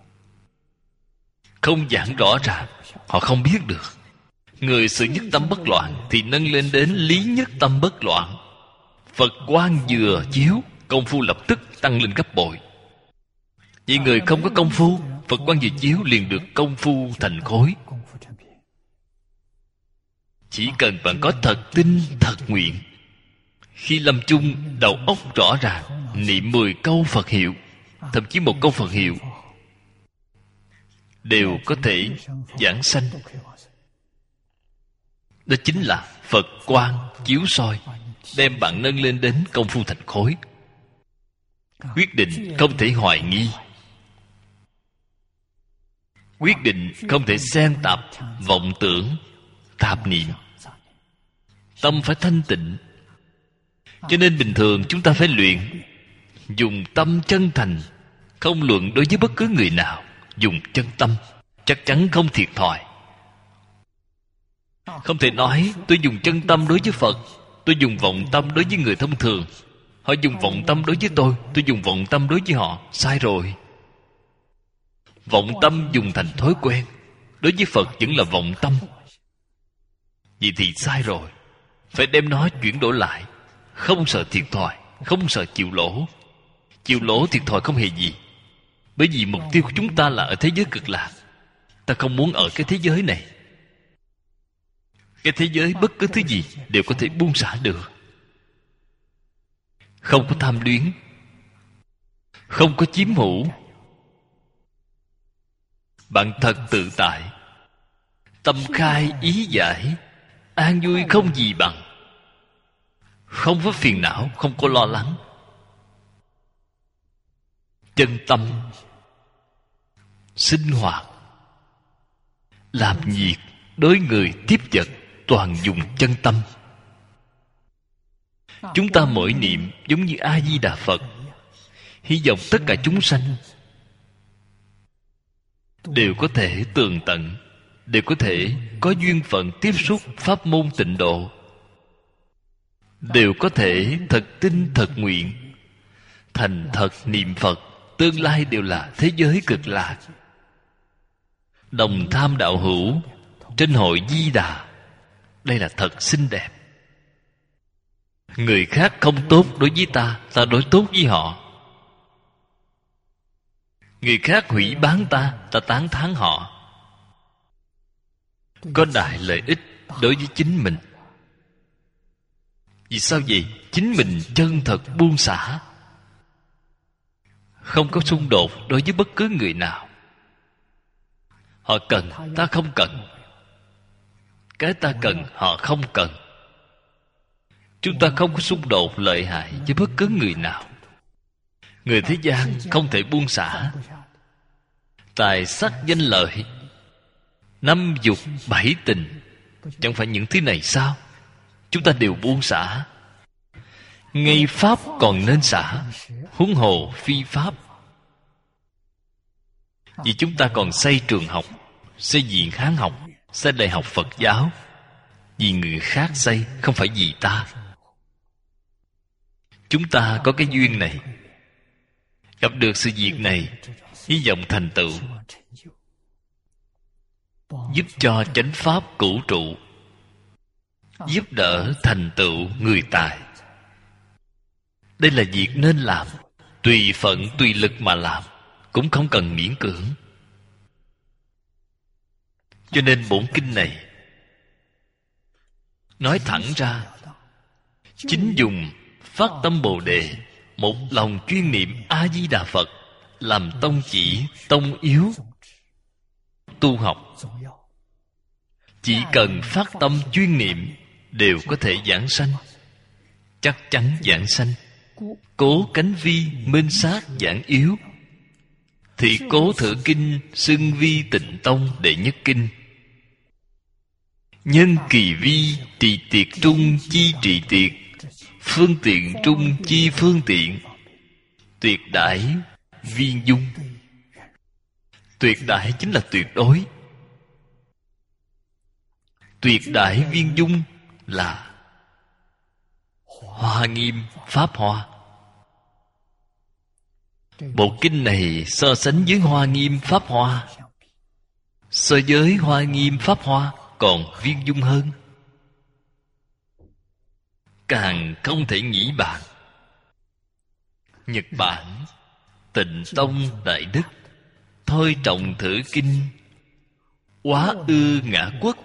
không giảng rõ ràng, họ không biết được. Người sự nhất tâm bất loạn thì nâng lên đến lý nhất tâm bất loạn. Phật quang vừa chiếu, công phu lập tức tăng lên gấp bội. Vì người không có công phu, Phật quang vừa chiếu liền được công phu thành khối. Chỉ cần bạn có thật tin, thật nguyện, khi lâm chung đầu óc rõ ràng, niệm mười câu Phật hiệu, thậm chí một câu Phật hiệu đều có thể giảng sanh. Đó chính là Phật quang chiếu soi, đem bạn nâng lên đến công phu thành khối. Quyết định không thể hoài nghi, quyết định không thể xen tạp vọng tưởng, tạp niệm. Tâm phải thanh tịnh. Cho nên bình thường chúng ta phải luyện dùng tâm chân thành, không luận đối với bất cứ người nào, dùng chân tâm, chắc chắn không thiệt thòi. Không thể nói tôi dùng chân tâm đối với Phật, tôi dùng vọng tâm đối với người thông thường. Họ dùng vọng tâm đối với tôi, tôi dùng vọng tâm đối với họ. Sai rồi. Vọng tâm dùng thành thói quen, đối với Phật vẫn là vọng tâm. Vậy thì sai rồi. Phải đem nó chuyển đổi lại. Không sợ thiệt thòi, không sợ chịu lỗ. Chịu lỗ thiệt thòi không hề gì. Bởi vì mục tiêu của chúng ta là ở thế giới cực lạc. Ta không muốn ở cái thế giới này. Cái thế giới bất cứ thứ gì đều có thể buông xả được. Không có tham luyến, không có chiếm hữu. Bạn thật tự tại, tâm khai ý giải, an vui không gì bằng. Không có phiền não, không có lo lắng. Chân tâm sinh hoạt, làm việc đối người tiếp vật toàn dùng chân tâm. Chúng ta mỗi niệm giống như A Di Đà Phật, hy vọng tất cả chúng sanh đều có thể tường tận, đều có thể có duyên phận tiếp xúc pháp môn tịnh độ, đều có thể thật tin thật nguyện, thành thật niệm Phật, tương lai đều là thế giới cực lạc. Đồng tham đạo hữu trên hội Di Đà. Đây là thật xinh đẹp. Người khác không tốt đối với ta, ta đối tốt với họ. Người khác hủy bán ta, ta tán thán họ. Có đại lợi ích đối với chính mình. Vì sao vậy? Chính mình chân thật buông xả, không có xung đột đối với bất cứ người nào. Họ cần, ta không cần. Cái ta cần, họ không cần. Chúng ta không có xung đột lợi hại với bất cứ người nào. Người thế gian không thể buông xả. Tài sắc danh lợi, năm dục bảy tình, chẳng phải những thứ này sao? Chúng ta đều buông xả. Ngay pháp còn nên xả, huống hồ phi pháp. Vì chúng ta còn xây trường học, xây viện Hán học, xây đại học Phật giáo. Vì người khác xây, không phải vì ta. Chúng ta có cái duyên này, gặp được sự việc này, hy vọng thành tựu, giúp cho chánh pháp cửu trụ, giúp đỡ thành tựu người tài. Đây là việc nên làm, tùy phận tùy lực mà làm, cũng không cần miễn cưỡng. Cho nên bổn kinh này nói thẳng ra, chính dùng phát tâm Bồ Đề, một lòng chuyên niệm A Di Đà Phật làm tông chỉ, tông yếu tu học. Chỉ cần phát tâm chuyên niệm đều có thể giảng sanh. chắc chắn giảng sanh. Cố cánh vi minh sát giảng yếu, thì cố thử kinh xưng vi tịnh tông đệ nhất kinh. Nhân kỳ vi trì tiệt trung chi trì tiệt, phương tiện trung chi phương tiện, tuyệt đãi viên dung. Tuyệt đãi chính là tuyệt đối. Tuyệt đãi viên dung là Hoa Nghiêm Pháp Hoa. Bộ kinh này so sánh với Hoa Nghiêm Pháp Hoa, so với Hoa Nghiêm Pháp Hoa còn viên dung hơn, càng không thể nghĩ bàn. Nhật Bản Tịnh Tông Đại Đức thôi trọng thử kinh, quá ư ngã quốc.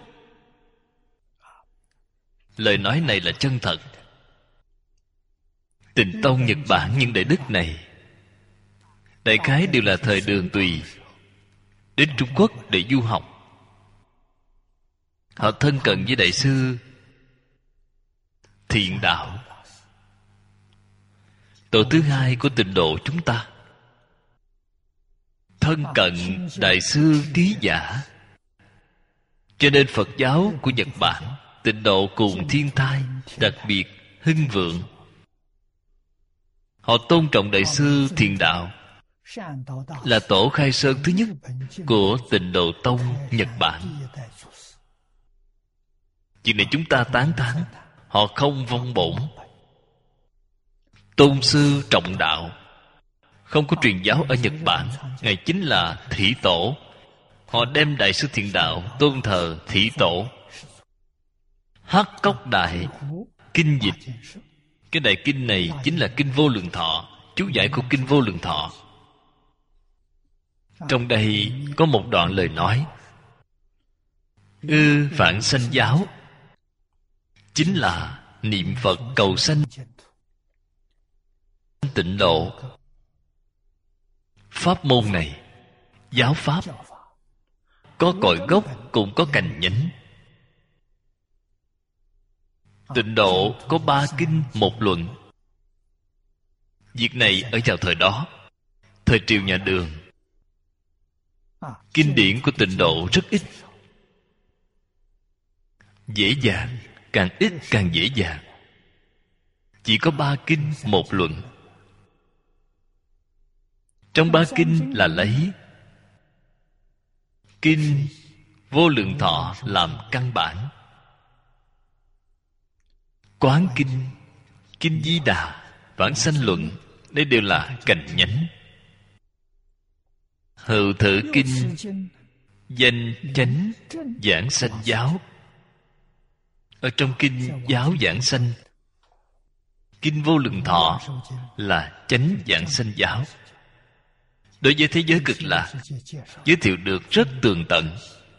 Lời nói này là chân thật. Tịnh Tông Nhật Bản những đại đức này đại khái đều là thời Đường Tùy đến Trung Quốc để du học. Họ thân cận với đại sư Thiện Đạo, tổ thứ hai của Tịnh độ chúng ta. Thân cận đại sư Trí Giả, cho nên Phật giáo của Nhật Bản Tịnh độ cùng thiên thai đặc biệt hưng vượng. Họ tôn trọng đại sư Thiện Đạo, là tổ khai sơn thứ nhất của Tịnh độ tông Nhật Bản. Chuyện này chúng ta tán thán. Họ không vong bổn, tôn sư trọng đạo. Không có truyền giáo ở Nhật Bản, ngài chính là Thủy Tổ. Họ đem đại sư Thiện Đạo tôn thờ Thủy Tổ. Hắc Cốc Đại kinh dịch, cái đại kinh này chính là kinh Vô Lượng Thọ, chú giải của kinh Vô Lượng Thọ. Trong đây có một đoạn lời nói: ư vãng sanh giáo, chính là niệm Phật cầu sanh tịnh độ. Pháp môn này, giáo pháp, có cội gốc cũng có cành nhánh. Tịnh độ có ba kinh một luận. Việc này ở vào thời đó, thời triều nhà Đường, kinh điển của Tịnh độ rất ít. Dễ dàng, càng ít càng dễ dàng. Chỉ có ba kinh một luận. Trong ba kinh là lấy kinh Vô Lượng Thọ làm căn bản. Quán kinh, kinh Di Đà, Vãng Sanh Luận, đây đều là cành nhánh. Hữu Thử Kinh, danh chánh giảng sanh giáo. Ở trong kinh giáo giảng sanh, kinh Vô Lượng Thọ là chánh giảng sanh giáo. Đối với thế giới Cực Lạc, giới thiệu được rất tường tận.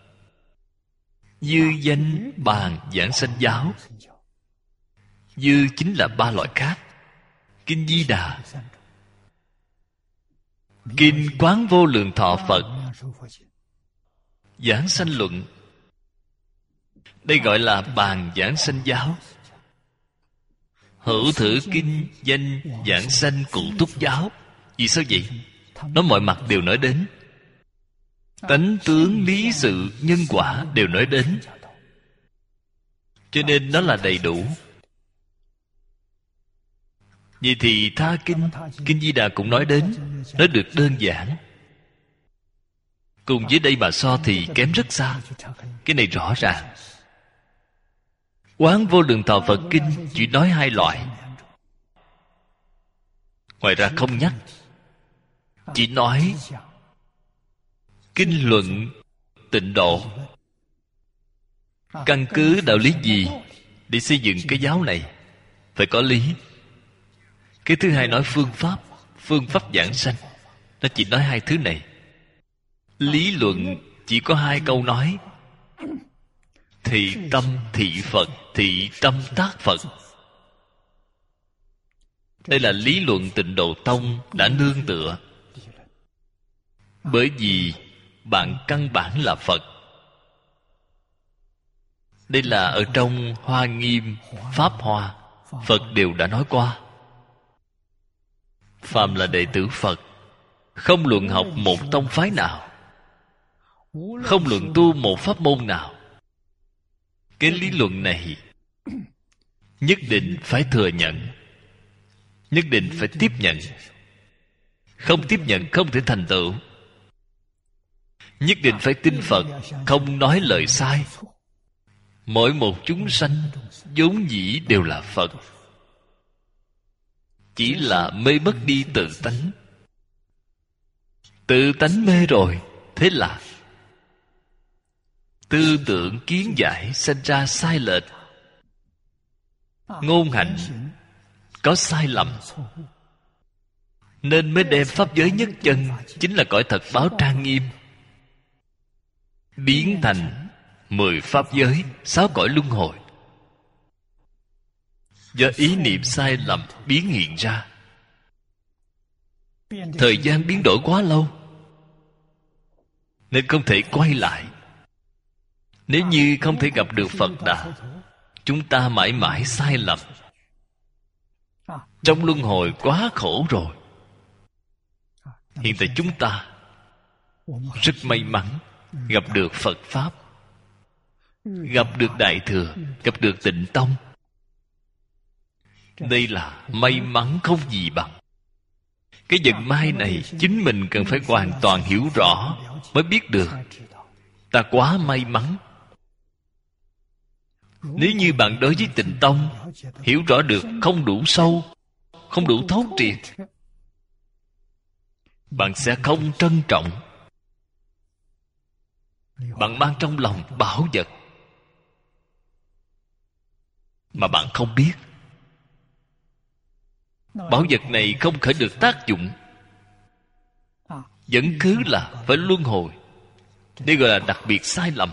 Dư danh bàn giảng sanh giáo. Dư chính là ba loại khác. Kinh Di Đà, kinh Quán Vô Lượng Thọ Phật, giảng sanh luận, đây gọi là bàn giảng sanh giáo. Hữu Thử Kinh danh giảng sanh cụ túc giáo. Vì sao vậy? Nó mọi mặt đều nói đến, tánh tướng lý sự nhân quả đều nói đến, cho nên nó là đầy đủ. Vậy thì Tha Kinh, kinh Di Đà cũng nói đến, nói được đơn giản. Cùng với đây mà so thì kém rất xa. Cái này rõ ràng. Quán Vô Lượng Thọ Phật Kinh chỉ nói hai loại, ngoài ra không nhắc. Chỉ nói kinh luận Tịnh độ. Căn cứ đạo lý gì để xây dựng cái giáo này? Phải có lý. Cái thứ hai nói phương pháp, phương pháp giảng sanh. Nó chỉ nói hai thứ này. Lý luận chỉ có hai câu nói: thị tâm thị Phật, thị tâm tác Phật. Đây là lý luận Tịnh độ tông đã nương tựa. Bởi vì bạn căn bản là Phật. Đây là ở trong Hoa Nghiêm Pháp Hoa. Phật đều đã nói qua. Phàm là đệ tử Phật, không luận học một tông phái nào, không luận tu một pháp môn nào, cái lý luận này nhất định phải thừa nhận, nhất định phải tiếp nhận. Không tiếp nhận không thể thành tựu. Nhất định phải tin Phật, không nói lời sai. Mỗi một chúng sanh vốn dĩ đều là Phật, chỉ là mê mất đi tự tánh. Tự tánh mê rồi, thế là tư tưởng kiến giải sanh ra sai lệch, ngôn hành có sai lầm, nên mới đem pháp giới nhất chân, chính là cõi thật báo trang nghiêm, biến thành mười pháp giới, sáu cõi luân hồi. Do ý niệm sai lầm biến hiện ra. Thời gian biến đổi quá lâu, nên không thể quay lại. Nếu như không thể gặp được Phật Đà, chúng ta mãi mãi sai lầm. Trong luân hồi quá khổ rồi. Hiện tại chúng ta rất may mắn gặp được Phật Pháp, gặp được Đại Thừa, gặp được Tịnh Tông. Đây là may mắn không gì bằng. Cái vận may này chính mình cần phải hoàn toàn hiểu rõ mới biết được. Ta quá may mắn. Nếu như bạn đối với Tịnh Tông hiểu rõ được không đủ sâu, không đủ thấu triệt, bạn sẽ không trân trọng. Bạn mang trong lòng bảo vật mà bạn không biết. Bảo vật này không khởi được tác dụng, vẫn cứ là phải luân hồi. Đây gọi là đặc biệt sai lầm.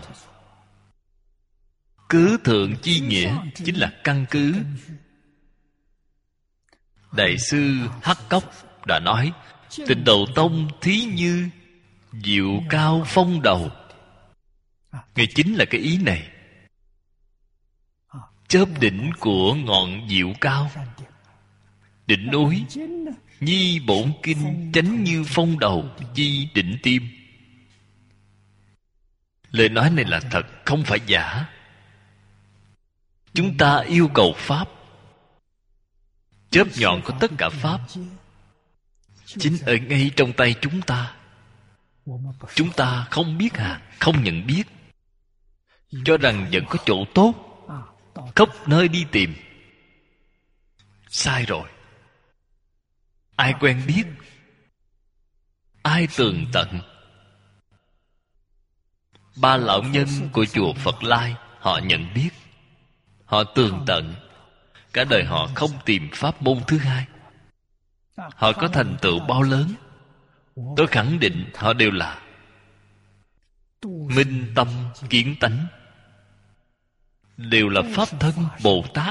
Cứ thượng chi nghĩa chính là căn cứ. Đại sư Hắc Cốc đã nói, Tịnh Độ Tông thí như diệu cao phong đầu. Người chính là cái ý này. Chớp đỉnh của ngọn diệu cao, đỉnh núi nhi bổn kinh chánh như phong đầu chi đỉnh tim. Lời nói này là thật, không phải giả. Chúng ta yêu cầu Pháp, chớp nhọn của tất cả Pháp chính ở ngay trong tay chúng ta. Chúng ta không biết à, không nhận biết, cho rằng vẫn có chỗ tốt, khắp nơi đi tìm. Sai rồi. Ai quen biết, ai tường tận. Ba lão nhân của chùa Phật Lai, họ nhận biết, họ tường tận. Cả đời họ không tìm pháp môn thứ hai. Họ có thành tựu bao lớn, tôi khẳng định họ đều là minh tâm kiến tánh, đều là pháp thân Bồ Tát,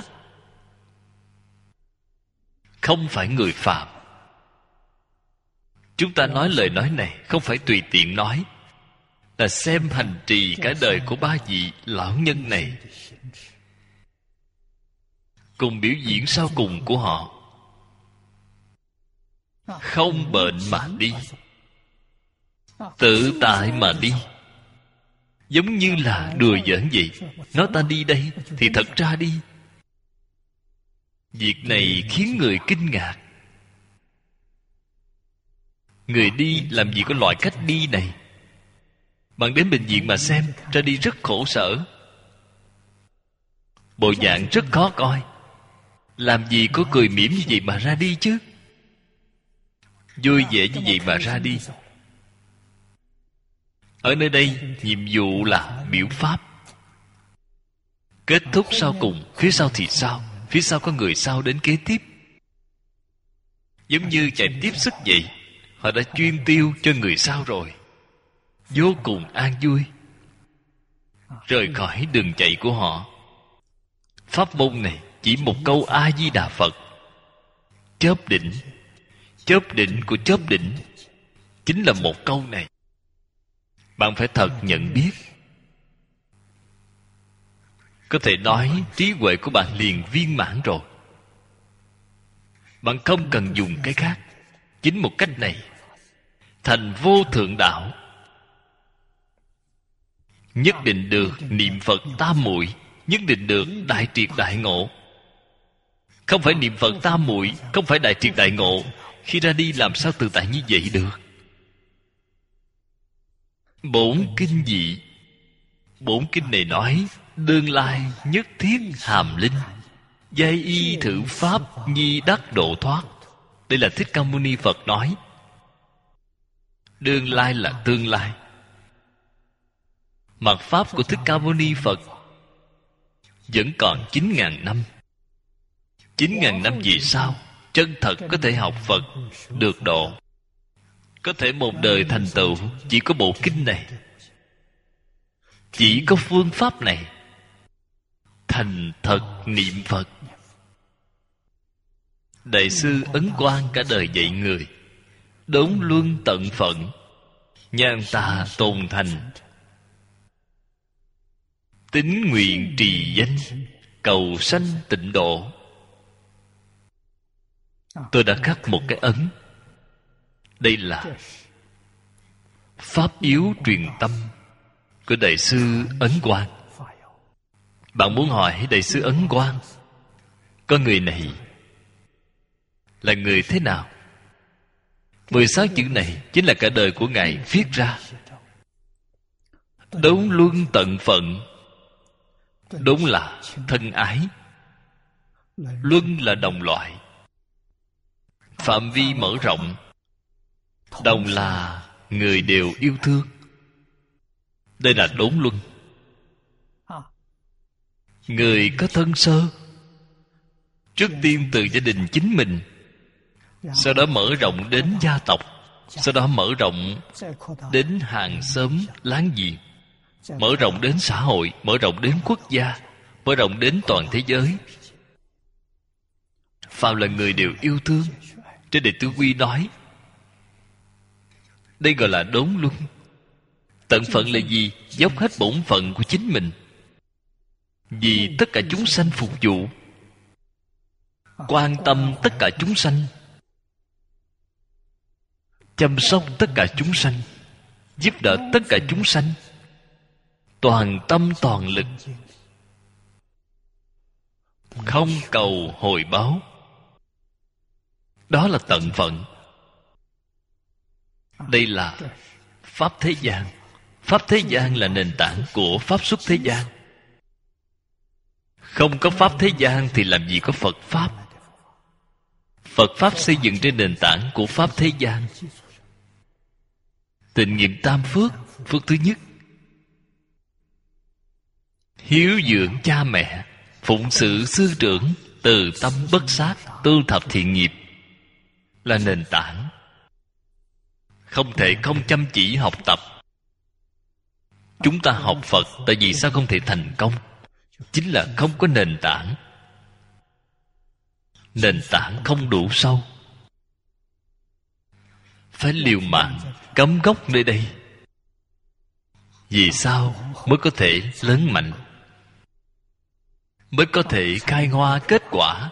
không phải người phàm. Chúng ta nói lời nói này không phải tùy tiện nói, là xem hành trì cả đời của ba vị lão nhân này, cùng biểu diễn sau cùng của họ. Không bệnh mà đi, tự tại mà đi, giống như là đùa giỡn vậy. Nói ta đi đây thì thật ra đi. Việc này khiến người kinh ngạc. Người đi làm gì có loại cách đi này? Bạn đến bệnh viện mà xem, ra đi rất khổ sở, bộ dạng rất khó coi. Làm gì có cười mỉm như vậy mà ra đi chứ? Vui vẻ như vậy mà ra đi. Ở nơi đây nhiệm vụ là biểu pháp. Kết thúc sau cùng, phía sau thì sao? Phía sau có người sau đến kế tiếp. Giống như chạy tiếp sức vậy. Họ đã chuyên tiêu cho người sau rồi, vô cùng an vui. Rời khỏi đường chạy của họ. Pháp môn này chỉ một câu A-di-đà Phật. Chớp đỉnh, chớp đỉnh của chớp đỉnh chính là một câu này. Bạn phải thật nhận biết. Có thể nói trí huệ của bạn liền viên mãn rồi. Bạn không cần dùng cái khác. Chính một cách này thành vô thượng đạo. Nhất định được niệm Phật tam muội, nhất định được đại triệt đại ngộ. Không phải niệm Phật tam muội, không phải đại triệt đại ngộ, khi ra đi làm sao tự tại như vậy được? Bổn kinh dị. Bổn kinh này nói đương lai nhất thiết hàm linh, giai y thử pháp nhi đắc độ thoát. Đây là Thích Ca Mâu Ni Phật nói. Đương lai là tương lai. Mạt pháp của Thích Ca Mâu Ni Phật vẫn còn chín ngàn năm. Chín ngàn năm về sau, chân thật có thể học Phật, được độ. Có thể một đời thành tựu chỉ có bộ kinh này, chỉ có phương pháp này. Thành thật niệm Phật. Đại sư Ấn Quang cả đời dạy người, đốn luân tận phận, nhan tà tồn thành, tín nguyện trì danh, cầu sanh tịnh độ. Tôi đã khắc một cái ấn. Đây là pháp yếu truyền tâm của Đại sư Ấn Quang. Bạn muốn hỏi Đại sư Ấn Quang, con người này là người thế nào? Mười sáu chữ này chính là cả đời của Ngài viết ra. Đốn luân tận phận. Đốn là thân ái, luân là đồng loại, phạm vi mở rộng. Đồng là người đều yêu thương. Đây là đốn luân. Người có thân sơ, trước tiên từ gia đình chính mình, sau đó mở rộng đến gia tộc, sau đó mở rộng đến hàng xóm láng giềng, mở rộng đến xã hội, mở rộng đến quốc gia, mở rộng đến toàn thế giới. Phàm là người đều yêu thương. Trên Đệ Tử Quy nói, đây gọi là đốn luân. Tận phận là gì? Dốc hết bổn phận của chính mình, vì tất cả chúng sanh phục vụ, quan tâm tất cả chúng sanh, chăm sóc tất cả chúng sanh, giúp đỡ tất cả chúng sanh, toàn tâm toàn lực, không cầu hồi báo. Đó là tận phận. Đây là pháp thế gian. Pháp thế gian là nền tảng của pháp xuất thế gian. Không có pháp thế gian thì làm gì có Phật Pháp. Phật Pháp xây dựng trên nền tảng của pháp thế gian. Tịnh nghiệp tam phước. Phước thứ nhất, hiếu dưỡng cha mẹ, phụng sự sư trưởng, từ tâm bất sát, tu thập thiện nghiệp, là nền tảng. Không thể không chăm chỉ học tập. Chúng ta học Phật tại vì sao không thể thành công? Chính là không có nền tảng. Nền tảng không đủ sâu. Phải liều mạng cắm gốc nơi đây. Vì sao? Mới có thể lớn mạnh, mới có thể khai hoa kết quả.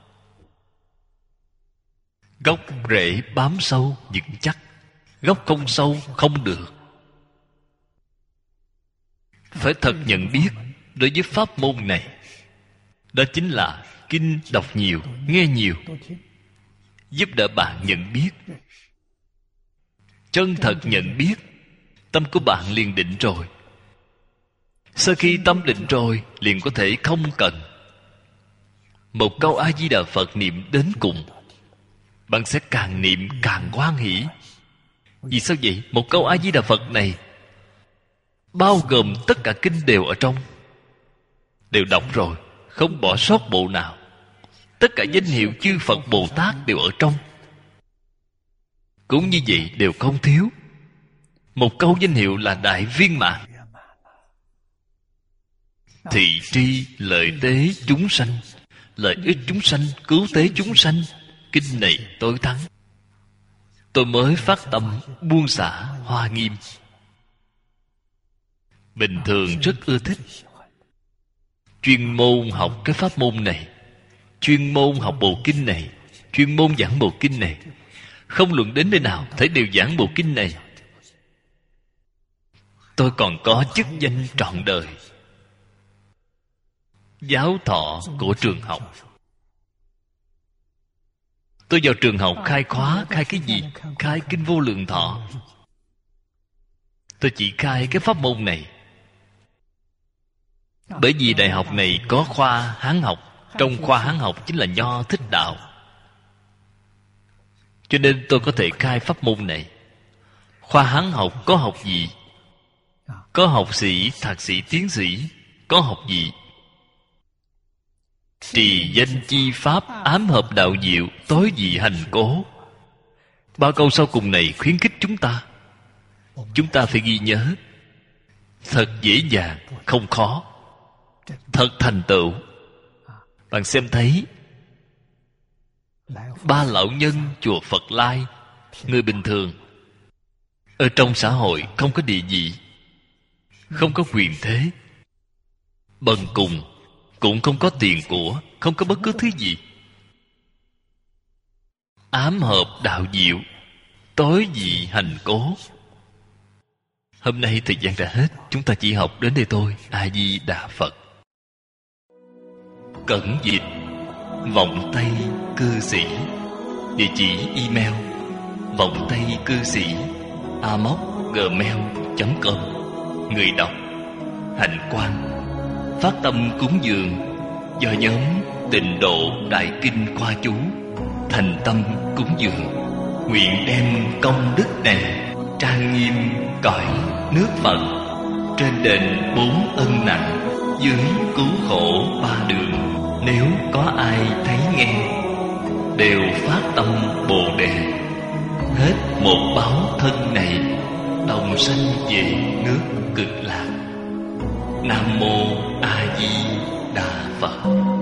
Gốc rễ bám sâu vững chắc. Gốc không sâu không được. Phải thật nhận biết đối với pháp môn này. Đó chính là kinh đọc nhiều, nghe nhiều, giúp đỡ bạn nhận biết. Chân thật nhận biết, tâm của bạn liền định rồi. Sau khi tâm định rồi, liền có thể không cần. Một câu A-di-đà Phật niệm đến cùng, bạn sẽ càng niệm càng hoan hỷ. Vì sao vậy? Một câu A-di-đà Phật này bao gồm tất cả kinh đều ở trong, đều đọc rồi, không bỏ sót bộ nào. Tất cả danh hiệu chư Phật Bồ Tát đều ở trong, cũng như vậy đều không thiếu. Một câu danh hiệu là đại viên mãn. Thị tri lợi tế chúng sanh, lợi ích chúng sanh, cứu tế chúng sanh. Kinh này tôi thắng. Tôi mới phát tâm buông xả Hoa Nghiêm. Bình thường rất ưa thích. Chuyên môn học cái pháp môn này, chuyên môn học bộ kinh này, chuyên môn giảng bộ kinh này. Không luận đến nơi nào thấy đều giảng bộ kinh này. Tôi còn có chức danh trọn đời, giáo thọ của trường học. Tôi vào trường học khai khóa. Khai cái gì? Khai Kinh Vô Lượng Thọ. Tôi chỉ khai cái pháp môn này. Bởi vì đại học này có khoa Hán học. Trong khoa Hán học chính là Nho Thích Đạo, cho nên tôi có thể khai pháp môn này. Khoa Hán học có học gì? Có học sĩ, thạc sĩ, tiến sĩ. Có học gì? Trì danh chi pháp, ám hợp đạo diệu, tối dị hành cố. Ba câu sau cùng này khuyến khích chúng ta. Chúng ta phải ghi nhớ. Thật dễ dàng, không khó. Thật thành tựu. Bạn xem thấy ba lão nhân chùa Phật Lai, người bình thường, ở trong xã hội không có địa vị, không có quyền thế, bần cùng, cũng không có tiền của, không có bất cứ thứ gì. Ám hợp đạo diệu, tối dị hành cố. Hôm nay thời gian đã hết, chúng ta chỉ học đến đây thôi. A Di Đà Phật. Cẩn dịch Vọng Tây Cư Sĩ. Địa chỉ email vọng tây cư sĩ a m o c gmail chấm com. Người đọc Hạnh Quang. Phát tâm cúng dường do nhóm Tịnh Độ Đại Kinh Khoa Chú thành tâm cúng dường, nguyện đem công đức này trang nghiêm cõi nước Phật, trên đền bốn ân nặng, dưới cứu khổ ba đường. Nếu có ai thấy nghe, đều phát tâm Bồ Đề, hết một báo thân này, đồng sanh về nước Cực Lạc. Nam Mô A Di Đà Phật.